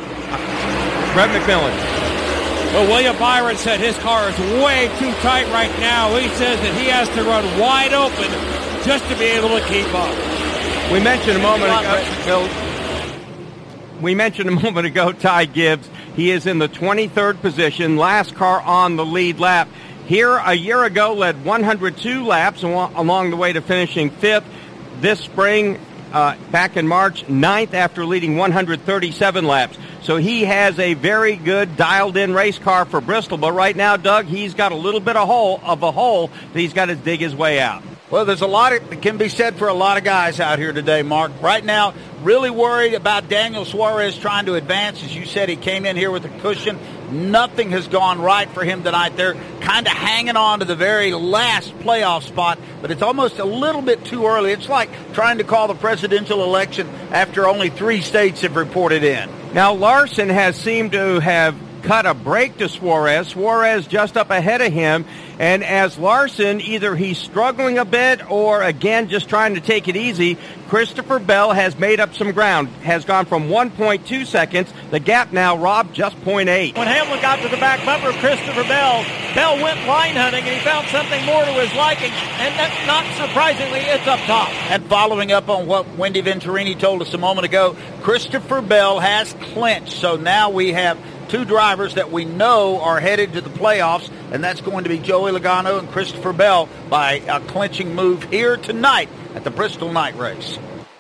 Brett McMillan. Well, William Byron said his car is way too tight right now. He says that he has to run wide open just to be able to keep up. We mentioned a moment ago. We mentioned a moment ago Ty Gibbs. He is in the twenty-third position, last car on the lead lap. Here a year ago led one hundred two laps along the way to finishing fifth. This spring, uh, back in March, ninth after leading one hundred thirty-seven laps. So he has a very good dialed-in race car for Bristol. But right now, Doug, he's got a little bit of hole of a hole that he's got to dig his way out. Well, there's a lot that can be said for a lot of guys out here today, Mark. Right now, really worried about Daniel Suarez trying to advance. As you said, he came in here with a cushion. Nothing has gone right for him tonight. They're kind of hanging on to the very last playoff spot, but it's almost a little bit too early. It's like trying to call the presidential election after only three states have reported in. Now, Larson has seemed to have cut a break to Suarez. Suarez just up ahead of him. And as Larson, either he's struggling a bit or, again, just trying to take it easy, Christopher Bell has made up some ground, has gone from one point two seconds. The gap now, Rob, just zero point eight. When Hamlin got to the back bumper of Christopher Bell, Bell went line hunting, and he found something more to his liking. And that, not surprisingly, it's up top. And following up on what Wendy Venturini told us a moment ago, Christopher Bell has clinched. So now we have two drivers that we know are headed to the playoffs, and that's going to be Joey Logano and Christopher Bell by a clinching move here tonight at the Bristol Night Race.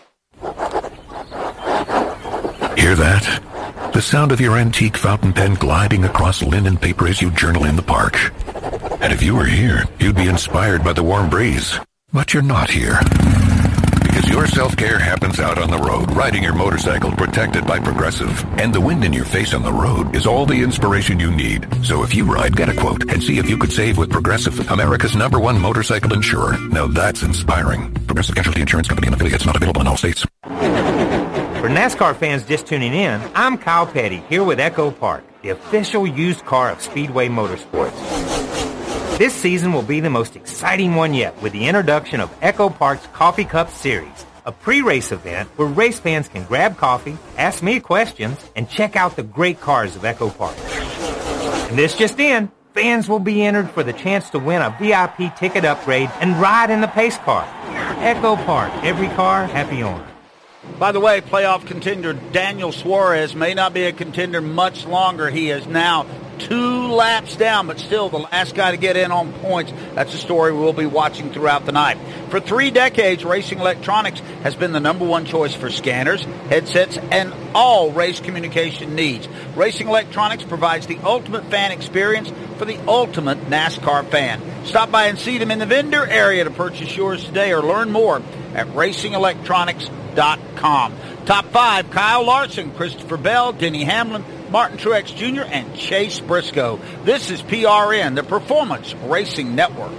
Hear that? The sound of your antique fountain pen gliding across linen paper as you journal in the park. And if you were here, you'd be inspired by the warm breeze. But you're not here. Because your self-care happens out on the road, riding your motorcycle protected by Progressive. And the wind in your face on the road is all the inspiration you need. So if you ride, get a quote and see if you could save with Progressive, America's number one motorcycle insurer. Now that's inspiring. Progressive Casualty Insurance Company and affiliates, not available in all states. For NASCAR fans just tuning in, I'm Kyle Petty, here with Echo Park, the official used car of Speedway Motorsports. This season will be the most exciting one yet with the introduction of Echo Park's Coffee Cup Series, a pre-race event where race fans can grab coffee, ask me questions, and check out the great cars of Echo Park. And this just in, fans will be entered for the chance to win a V I P ticket upgrade and ride in the pace car. Echo Park, every car, happy owner. By the way, playoff contender Daniel Suarez may not be a contender much longer. He is now two laps down, but still the last guy to get in on points. That's a story we'll be watching throughout the night. For three decades, Racing Electronics has been the number one choice for scanners, headsets, and all race communication needs. Racing Electronics provides the ultimate fan experience for the ultimate NASCAR fan. Stop by and see them in the vendor area to purchase yours today or learn more at racing electronics dot com. Top five, Kyle Larson, Christopher Bell, Denny Hamlin, Martin Truex Junior, and Chase Briscoe. This is P R N, the Performance Racing Network.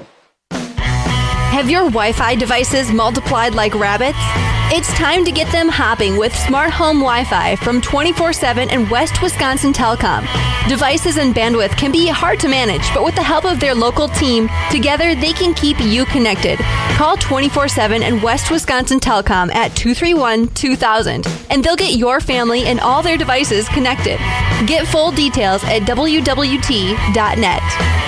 Have your Wi-Fi devices multiplied like rabbits? It's time to get them hopping with Smart Home Wi-Fi from twenty-four seven and West Wisconsin Telecom. Devices and bandwidth can be hard to manage, but with the help of their local team, together they can keep you connected. Call twenty-four seven and West Wisconsin Telecom at two three one, two thousand, and they'll get your family and all their devices connected. Get full details at w w t dot net.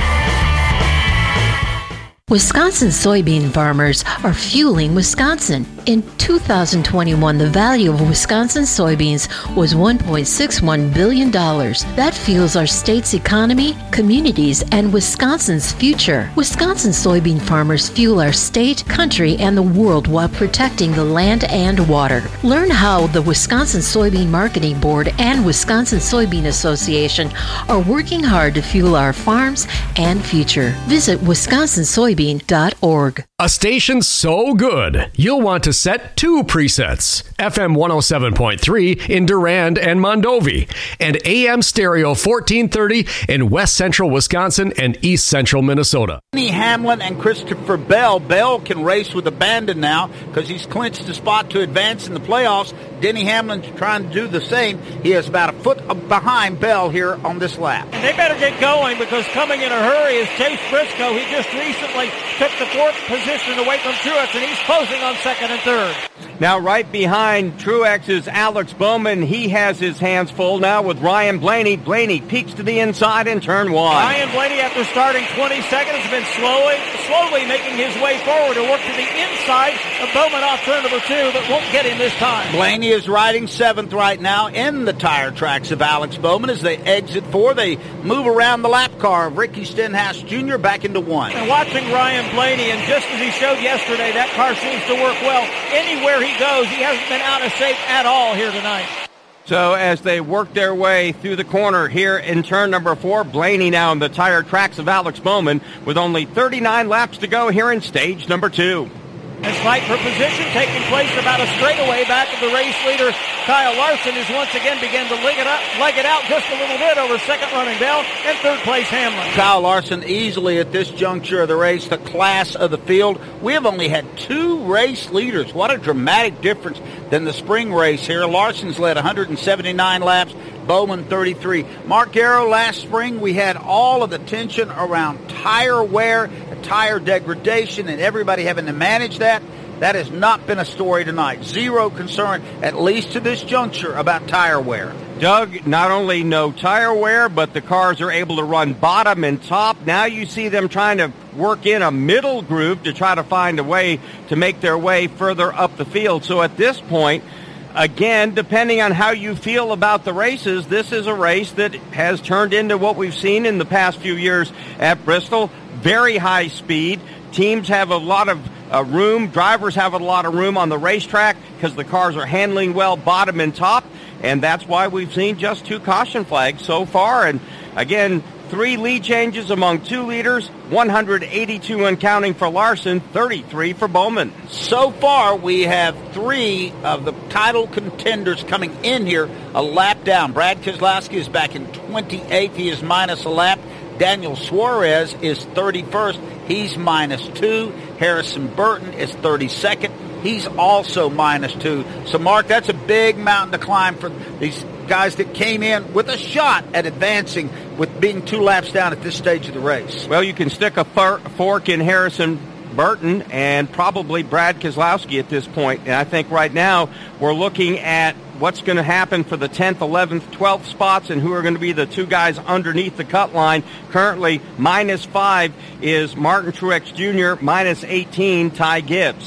Wisconsin soybean farmers are fueling Wisconsin. In two thousand twenty-one, the value of Wisconsin soybeans was one point six one billion dollars. That fuels our state's economy, communities, and Wisconsin's future. Wisconsin soybean farmers fuel our state, country, and the world while protecting the land and water. Learn how the Wisconsin Soybean Marketing Board and Wisconsin Soybean Association are working hard to fuel our farms and future. Visit wisconsin soybean dot org. A station so good, you'll want to set two presets. F M one oh seven point three in Durand and Mondovi, and A M stereo fourteen thirty in West Central Wisconsin and East Central Minnesota. Denny Hamlin and Christopher Bell. Bell can race with abandon now because he's clinched the spot to advance in the playoffs. Denny Hamlin's trying to do the same. He is about a foot behind Bell here on this lap. And they better get going because coming in a hurry is Chase Briscoe. He just recently took the fourth position away from Truex, and he's closing on second and third. Now right behind Truex is Alex Bowman. He has his hands full now with Ryan Blaney. Blaney peeks to the inside in turn one. Ryan Blaney, after starting twenty seconds, has been slowly, slowly making his way forward to work to the inside of Bowman off turn number two, but won't get him this time. Blaney is riding seventh right now in the tire tracks of Alex Bowman as they exit four. They move around the lap car of Ricky Stenhouse Junior back into one. And watching Ryan Blaney, and just as he showed yesterday, that car seems to work well. Anywhere he goes, he hasn't been out of shape at all here tonight. So as they work their way through the corner here in turn number four, Blaney now in the tire tracks of Alex Bowman with only thirty-nine laps to go here in stage number two. And fight for position taking place about a straightaway back of the race leader, Kyle Larson, is once again began to leg it, up, leg it out just a little bit over second running Bell and third place Hamlin. Kyle Larson easily at this juncture of the race, the class of the field. We have only had two race leaders. What a dramatic difference than the spring race here. Larson's led one hundred seventy-nine laps. Bowman thirty-three. Mark Garrow, last spring we had all of the tension around tire wear, tire degradation, and everybody having to manage that. That has not been a story tonight. Zero concern, at least to this juncture, about tire wear. Doug, not only no tire wear, but the cars are able to run bottom and top. Now you see them trying to work in a middle groove to try to find a way to make their way further up the field. So at this point, again, depending on how you feel about the races, this is a race that has turned into what we've seen in the past few years at Bristol. Very high speed. Teams have a lot of uh, room. Drivers have a lot of room on the racetrack because the cars are handling well bottom and top. And that's why we've seen just two caution flags so far. And again, three lead changes among two leaders, one hundred eighty-two and counting for Larson, thirty-three for Bowman. So far, we have three of the title contenders coming in here a lap down. Brad Keselowski is back in twenty-eighth. He is minus a lap. Daniel Suarez is thirty-first. He's minus two. Harrison Burton is thirty-second. He's also minus two. So, Mark, that's a big mountain to climb for these guys that came in with a shot at advancing with being two laps down at this stage of the race. Well, you can stick a fork in Harrison Burton and probably Brad Keselowski at this point. And I think right now we're looking at what's going to happen for the tenth, eleventh, twelfth spots and who are going to be the two guys underneath the cut line. Currently, minus five is Martin Truex Junior, minus eighteen, Ty Gibbs.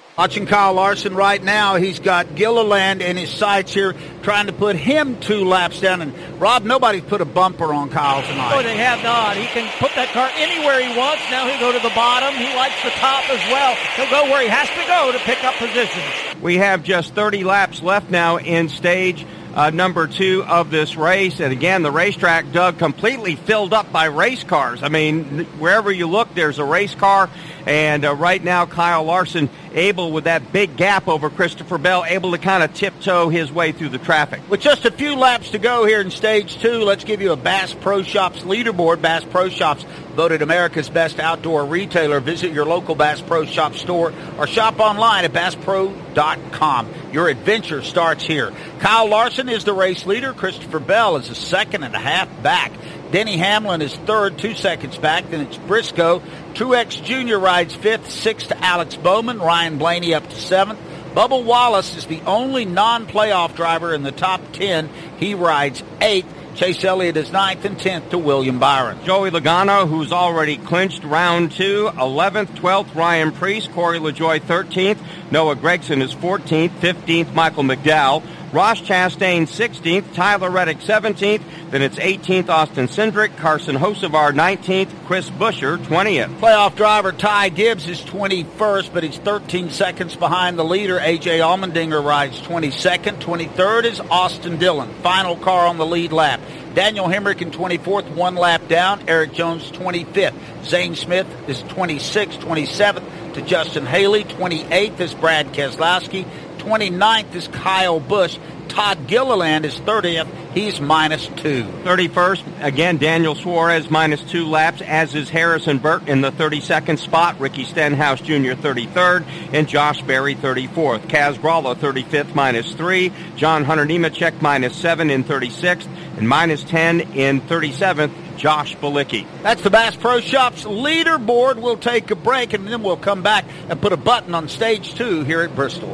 Watching Kyle Larson right now, he's got Gilliland in his sights here, trying to put him two laps down. And, Rob, nobody's put a bumper on Kyle tonight. Oh, they have not. He can put that car anywhere he wants. Now he'll go to the bottom. He likes the top as well. He'll go where he has to go to pick up positions. We have just thirty laps left now in stage Uh, number two of this race. And again, the racetrack, Doug, completely filled up by race cars. I mean, wherever you look, there's a race car. And uh, right now, Kyle Larson able, with that big gap over Christopher Bell, able to kind of tiptoe his way through the traffic. With just a few laps to go here in stage two, let's give you a Bass Pro Shops leaderboard. Bass Pro Shops voted America's best outdoor retailer. Visit your local Bass Pro Shops store or shop online at bass pro dot com. Your adventure starts here. Kyle Larson is the race leader. Christopher Bell is a second and a half back. Denny Hamlin is third, two seconds back. Then it's Briscoe. Truex Junior rides fifth, sixth to Alex Bowman. Ryan Blaney up to seventh. Bubba Wallace is the only non-playoff driver in the top ten. He rides eighth. Chase Elliott is ninth, and tenth to William Byron. Joey Logano, who's already clinched round two, eleventh, twelfth, Ryan Preece. Corey LaJoie, thirteenth. Noah Gragson is fourteenth. fifteenth, Michael McDowell. Ross Chastain, sixteenth. Tyler Reddick, seventeenth. Then it's eighteenth, Austin Cindric. Carson Hocevar, nineteenth. Chris Buescher, twentieth. Playoff driver Ty Gibbs is twenty-first, but he's thirteen seconds behind the leader. A J Allmendinger rides twenty-second. twenty-third is Austin Dillon. Final car on the lead lap. Daniel Hemrick in twenty-fourth, one lap down. Eric Jones, twenty-fifth. Zane Smith is twenty-sixth. twenty-seventh to Justin Haley. twenty-eighth is Brad Keselowski. twenty-ninth is Kyle Busch. Todd Gilliland is thirtieth. He's minus two. thirty-first, again, Daniel Suarez minus two laps, as is Harrison Burke in the thirty-second spot. Ricky Stenhouse Junior thirty-third, and Josh Berry thirty-fourth. Kaz Gralla thirty-fifth, minus three. John Hunter Nemechek minus seven in thirty-sixth, and minus ten in thirty-seventh. Josh Balicki. That's the Bass Pro Shops leaderboard. We'll take a break, and then we'll come back and put a button on stage two here at Bristol.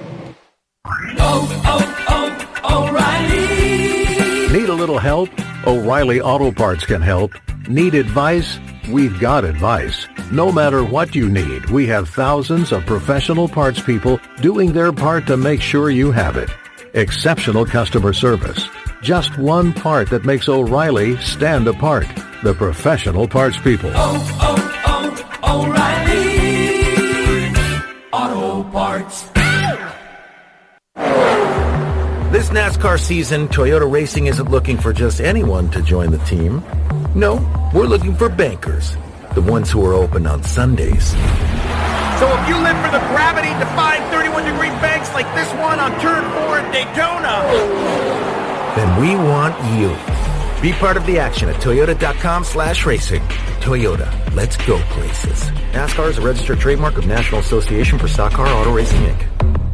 Oh, oh, oh, O'Reilly. Need a little help? O'Reilly Auto Parts can help. Need advice? We've got advice. No matter what you need, we have thousands of professional parts people doing their part to make sure you have it. Exceptional customer service. Just one part that makes O'Reilly stand apart. The professional parts people. Oh, oh, oh, O'Reilly Auto Parts. This NASCAR season, Toyota Racing isn't looking for just anyone to join the team. No, we're looking for bankers, the ones who are open on Sundays. So if you live for the gravity-defying thirty-one degree banks like this one on Turn four at Daytona, then we want you. Be part of the action at toyota.com slash racing. Toyota, let's go places. NASCAR is a registered trademark of National Association for Stock Car Auto Racing, Incorporated.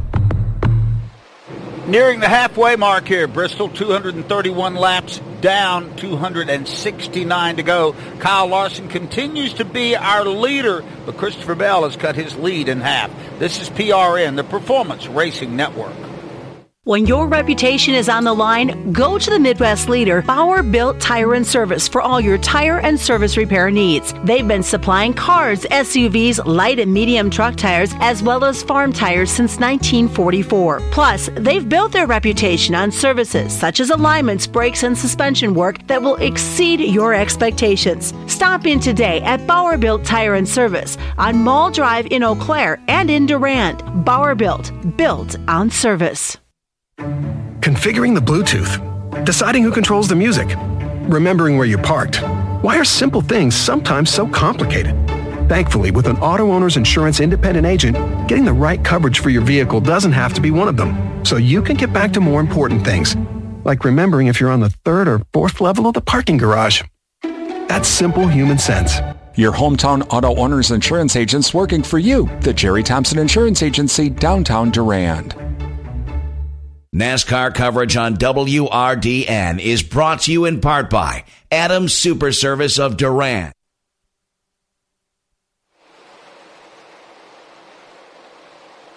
Nearing the halfway mark here, Bristol, two hundred thirty-one laps down, two hundred sixty-nine to go. Kyle Larson continues to be our leader, but Christopher Bell has cut his lead in half. This is P R N, the Performance Racing Network. When your reputation is on the line, go to the Midwest leader, Bauer Built Tire and Service, for all your tire and service repair needs. They've been supplying cars, S U Vs, light and medium truck tires, as well as farm tires since nineteen forty-four. Plus, they've built their reputation on services such as alignments, brakes, and suspension work that will exceed your expectations. Stop in today at Bauer Built Tire and Service on Mall Drive in Eau Claire and in Durand. Bauer Built, built on service. Configuring the Bluetooth, deciding who controls the music, remembering where you parked. Why are simple things sometimes so complicated? Thankfully, with an auto owner's insurance independent agent, getting the right coverage for your vehicle doesn't have to be one of them. So you can get back to more important things, like remembering if you're on the third or fourth level of the parking garage. That's simple human sense. Your hometown auto owner's insurance agents working for you. The Jerry Thompson Insurance Agency, downtown Durand. NASCAR coverage on W R D N is brought to you in part by Adams Super Service of Durand.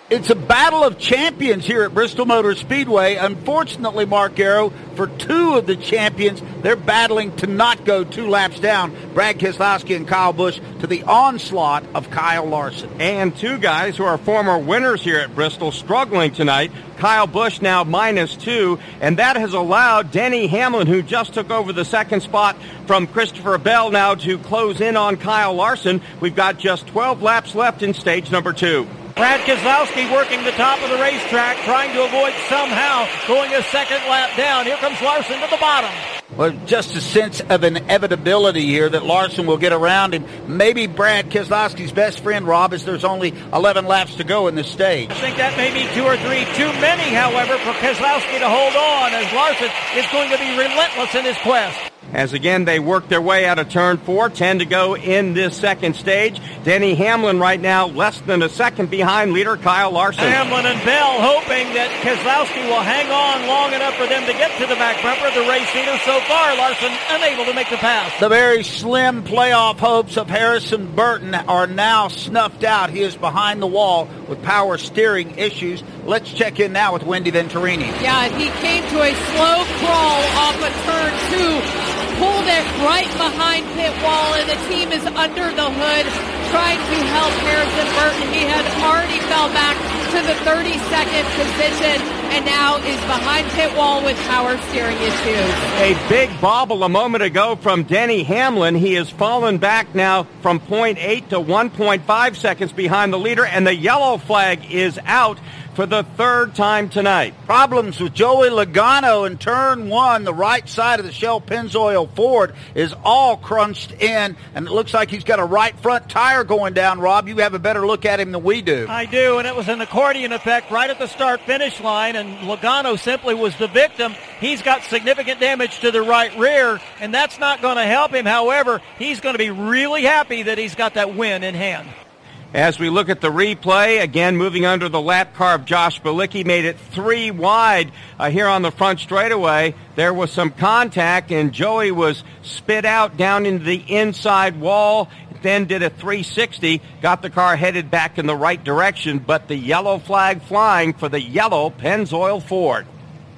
It's a battle of champions here at Bristol Motor Speedway. Unfortunately, Mark Garrow, for two of the champions, they're battling to not go two laps down. Brad Keselowski and Kyle Busch to the onslaught of Kyle Larson. And two guys who are former winners here at Bristol struggling tonight. Kyle Busch now minus two, and that has allowed Denny Hamlin, who just took over the second spot from Christopher Bell, now to close in on Kyle Larson. We've got just twelve laps left in stage number two. Brad Keselowski working the top of the racetrack, trying to avoid somehow going a second lap down. Here comes Larson to the bottom. Well, just a sense of inevitability here that Larson will get around him. Maybe Brad Keselowski's best friend, Rob, is there's only eleven laps to go in this stage. I think that may be two or three too many, however, for Keselowski to hold on, as Larson is going to be relentless in his quest. As again they work their way out of turn four, ten to go in this second stage. Denny Hamlin right now less than a second behind leader Kyle Larson. Hamlin and Bell hoping that Keselowski will hang on long enough for them to get to the back bumper of the race leader. So far, Larson unable to make the pass. The very slim playoff hopes of Harrison Burton are now snuffed out. He is behind the wall with power steering issues. Let's check in now with Wendy Venturini. Yeah, he came to a slow crawl off of turn two. Pulled it right behind pit wall, and the team is under the hood trying to help Harrison Burton. He had already fell back to the thirty-second position and now is behind pit wall with power steering issues. A big bobble a moment ago from Denny Hamlin. He has fallen back now from point eight to one point five seconds behind the leader, and the yellow flag is out for the third time tonight. Problems with Joey Logano in turn one. The right side of the Shell Pennzoil Ford is all crunched in, and it looks like he's got a right front tire going down. Rob, you have a better look at him than we do. I do, and it was an accordion effect right at the start-finish line, and Logano simply was the victim. He's got significant damage to the right rear, and that's not going to help him. However, he's going to be really happy that he's got that win in hand. As we look at the replay, again moving under the lap car of Josh Bilicki, made it three wide uh, here on the front straightaway. There was some contact, and Joey was spit out down into the inside wall, then did a three sixty, got the car headed back in the right direction, but the yellow flag flying for the yellow Pennzoil Ford.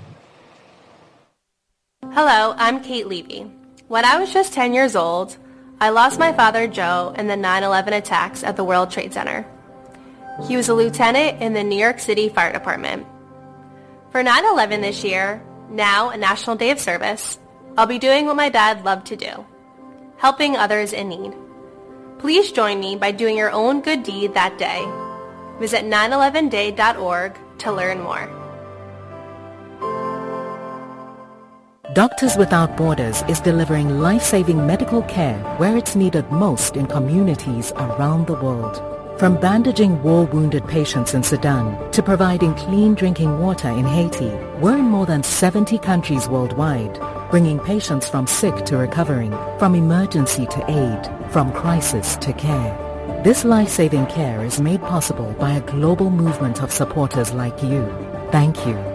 Hello, I'm Kate Levy. When I was just ten years old, I lost my father, Joe, in the nine eleven attacks at the World Trade Center. He was a lieutenant in the New York City Fire Department. For nine eleven this year, now a National Day of Service, I'll be doing what my dad loved to do, helping others in need. Please join me by doing your own good deed that day. Visit nine eleven day dot org to learn more. Doctors Without Borders is delivering life-saving medical care where it's needed most in communities around the world. From bandaging war-wounded patients in Sudan to providing clean drinking water in Haiti, we're in more than seventy countries worldwide, bringing patients from sick to recovering, from emergency to aid, from crisis to care. This life-saving care is made possible by a global movement of supporters like you. Thank you.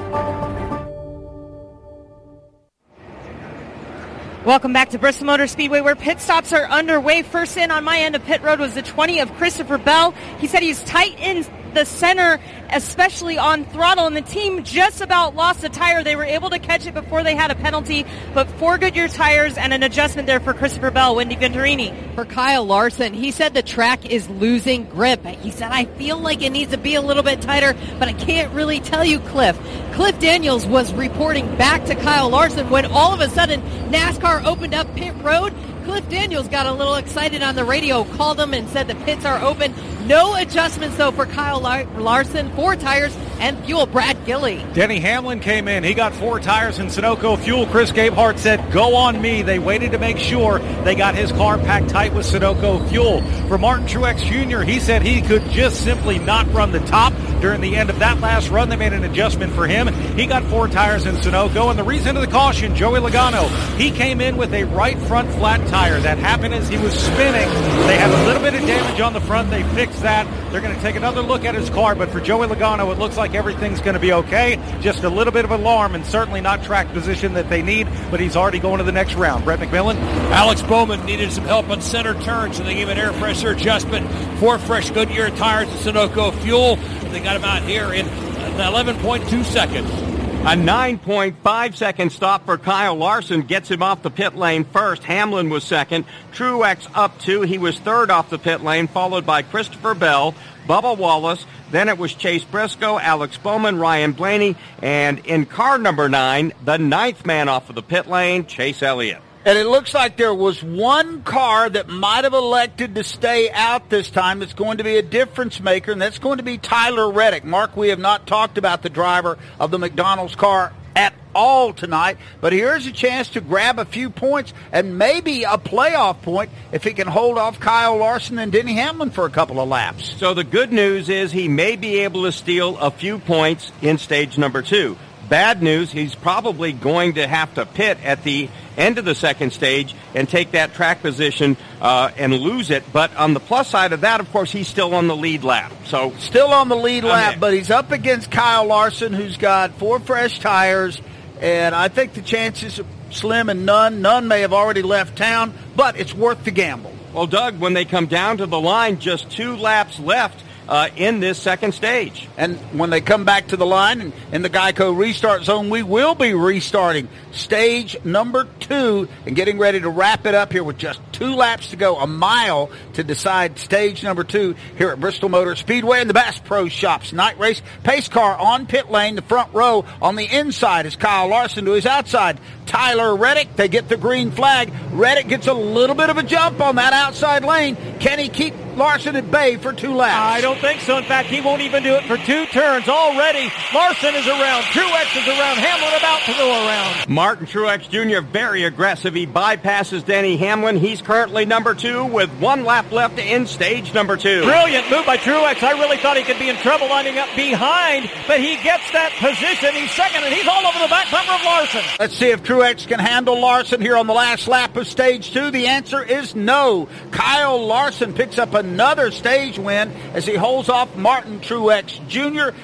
Welcome back to Bristol Motor Speedway, where pit stops are underway. First in on my end of pit road was the twenty of Christopher Bell. He said he's tight in the center, especially on throttle, and the team just about lost a tire. They were able to catch it before they had a penalty, but four Goodyear tires and an adjustment there for Christopher Bell. Wendy Venturini. For Kyle Larson, he said the track is losing grip. He said, I feel like it needs to be a little bit tighter, but I can't really tell you, Cliff. Cliff Daniels was reporting back to Kyle Larson when all of a sudden NASCAR opened up pit road. Cliff Daniels got a little excited on the radio, called him and said the pits are open. No adjustments, though, for Kyle Larson. Four tires and fuel. Brad Gilley. Denny Hamlin came in. He got four tires and Sunoco fuel. Chris Gabehart said, go on me. They waited to make sure they got his car packed tight with Sunoco fuel. For Martin Truex Junior, he said he could just simply not run the top during the end of that last run. They made an adjustment for him. He got four tires in Sunoco. And the reason of the caution, Joey Logano, he came in with a right front flat tire. That happened as he was spinning. They had a little bit of damage on the front. They fixed that. They're going to take another look at his car, but for Joey Logano, it looks like everything's going to be okay. Just a little bit of alarm and certainly not track position that they need, but he's already going to the next round. Brett McMillan. Alex Bowman needed some help on center turn, so they gave an air pressure adjustment. Four fresh Goodyear tires and Sunoco fuel. They got him out here in eleven point two seconds. A nine point five second stop for Kyle Larson gets him off the pit lane first. Hamlin was second. Truex up two. He was third off the pit lane, followed by Christopher Bell, Bubba Wallace. Then it was Chase Briscoe, Alex Bowman, Ryan Blaney, and in car number nine, the ninth man off of the pit lane, Chase Elliott. And it looks like there was one car that might have elected to stay out this time that's going to be a difference maker, and that's going to be Tyler Reddick. Mark, we have not talked about the driver of the McDonald's car at all tonight, but here's a chance to grab a few points and maybe a playoff point if he can hold off Kyle Larson and Denny Hamlin for a couple of laps. So the good news is he may be able to steal a few points in stage number two. Bad news, he's probably going to have to pit at the end of the second stage and take that track position uh, and lose it. But on the plus side of that, of course, he's still on the lead lap. So still on the lead lap, okay. But he's up against Kyle Larson, who's got four fresh tires, and I think the chances are slim and none. None may have already left town, but it's worth the gamble. Well, Doug, when they come down to the line, just two laps left Uh, in this second stage. And when they come back to the line and in the Geico restart zone, we will be restarting stage number two and getting ready to wrap it up here with just two laps to go, a mile to decide stage number two here at Bristol Motor Speedway and the Bass Pro Shops Night Race. Pace car on pit lane, the front row. On the inside is Kyle Larson. To his outside, Tyler Reddick. They get the green flag. Reddick gets a little bit of a jump on that outside lane. Can he keep Larson at bay for two laps? I don't think so. In fact, he won't even do it for two turns. Already, Larson is around. Truex is around. Hamlin about to go around. Martin Truex Junior very aggressive. He bypasses Denny Hamlin. He's currently number two with one lap left in stage number two. Brilliant move by Truex. I really thought he could be in trouble lining up behind, but he gets that position. He's second, and he's all over the back bumper of Larson. Let's see if Truex can handle Larson here on the last lap of stage two. The answer is no. Kyle Larson picks up another stage win as he holds off Martin Truex Junior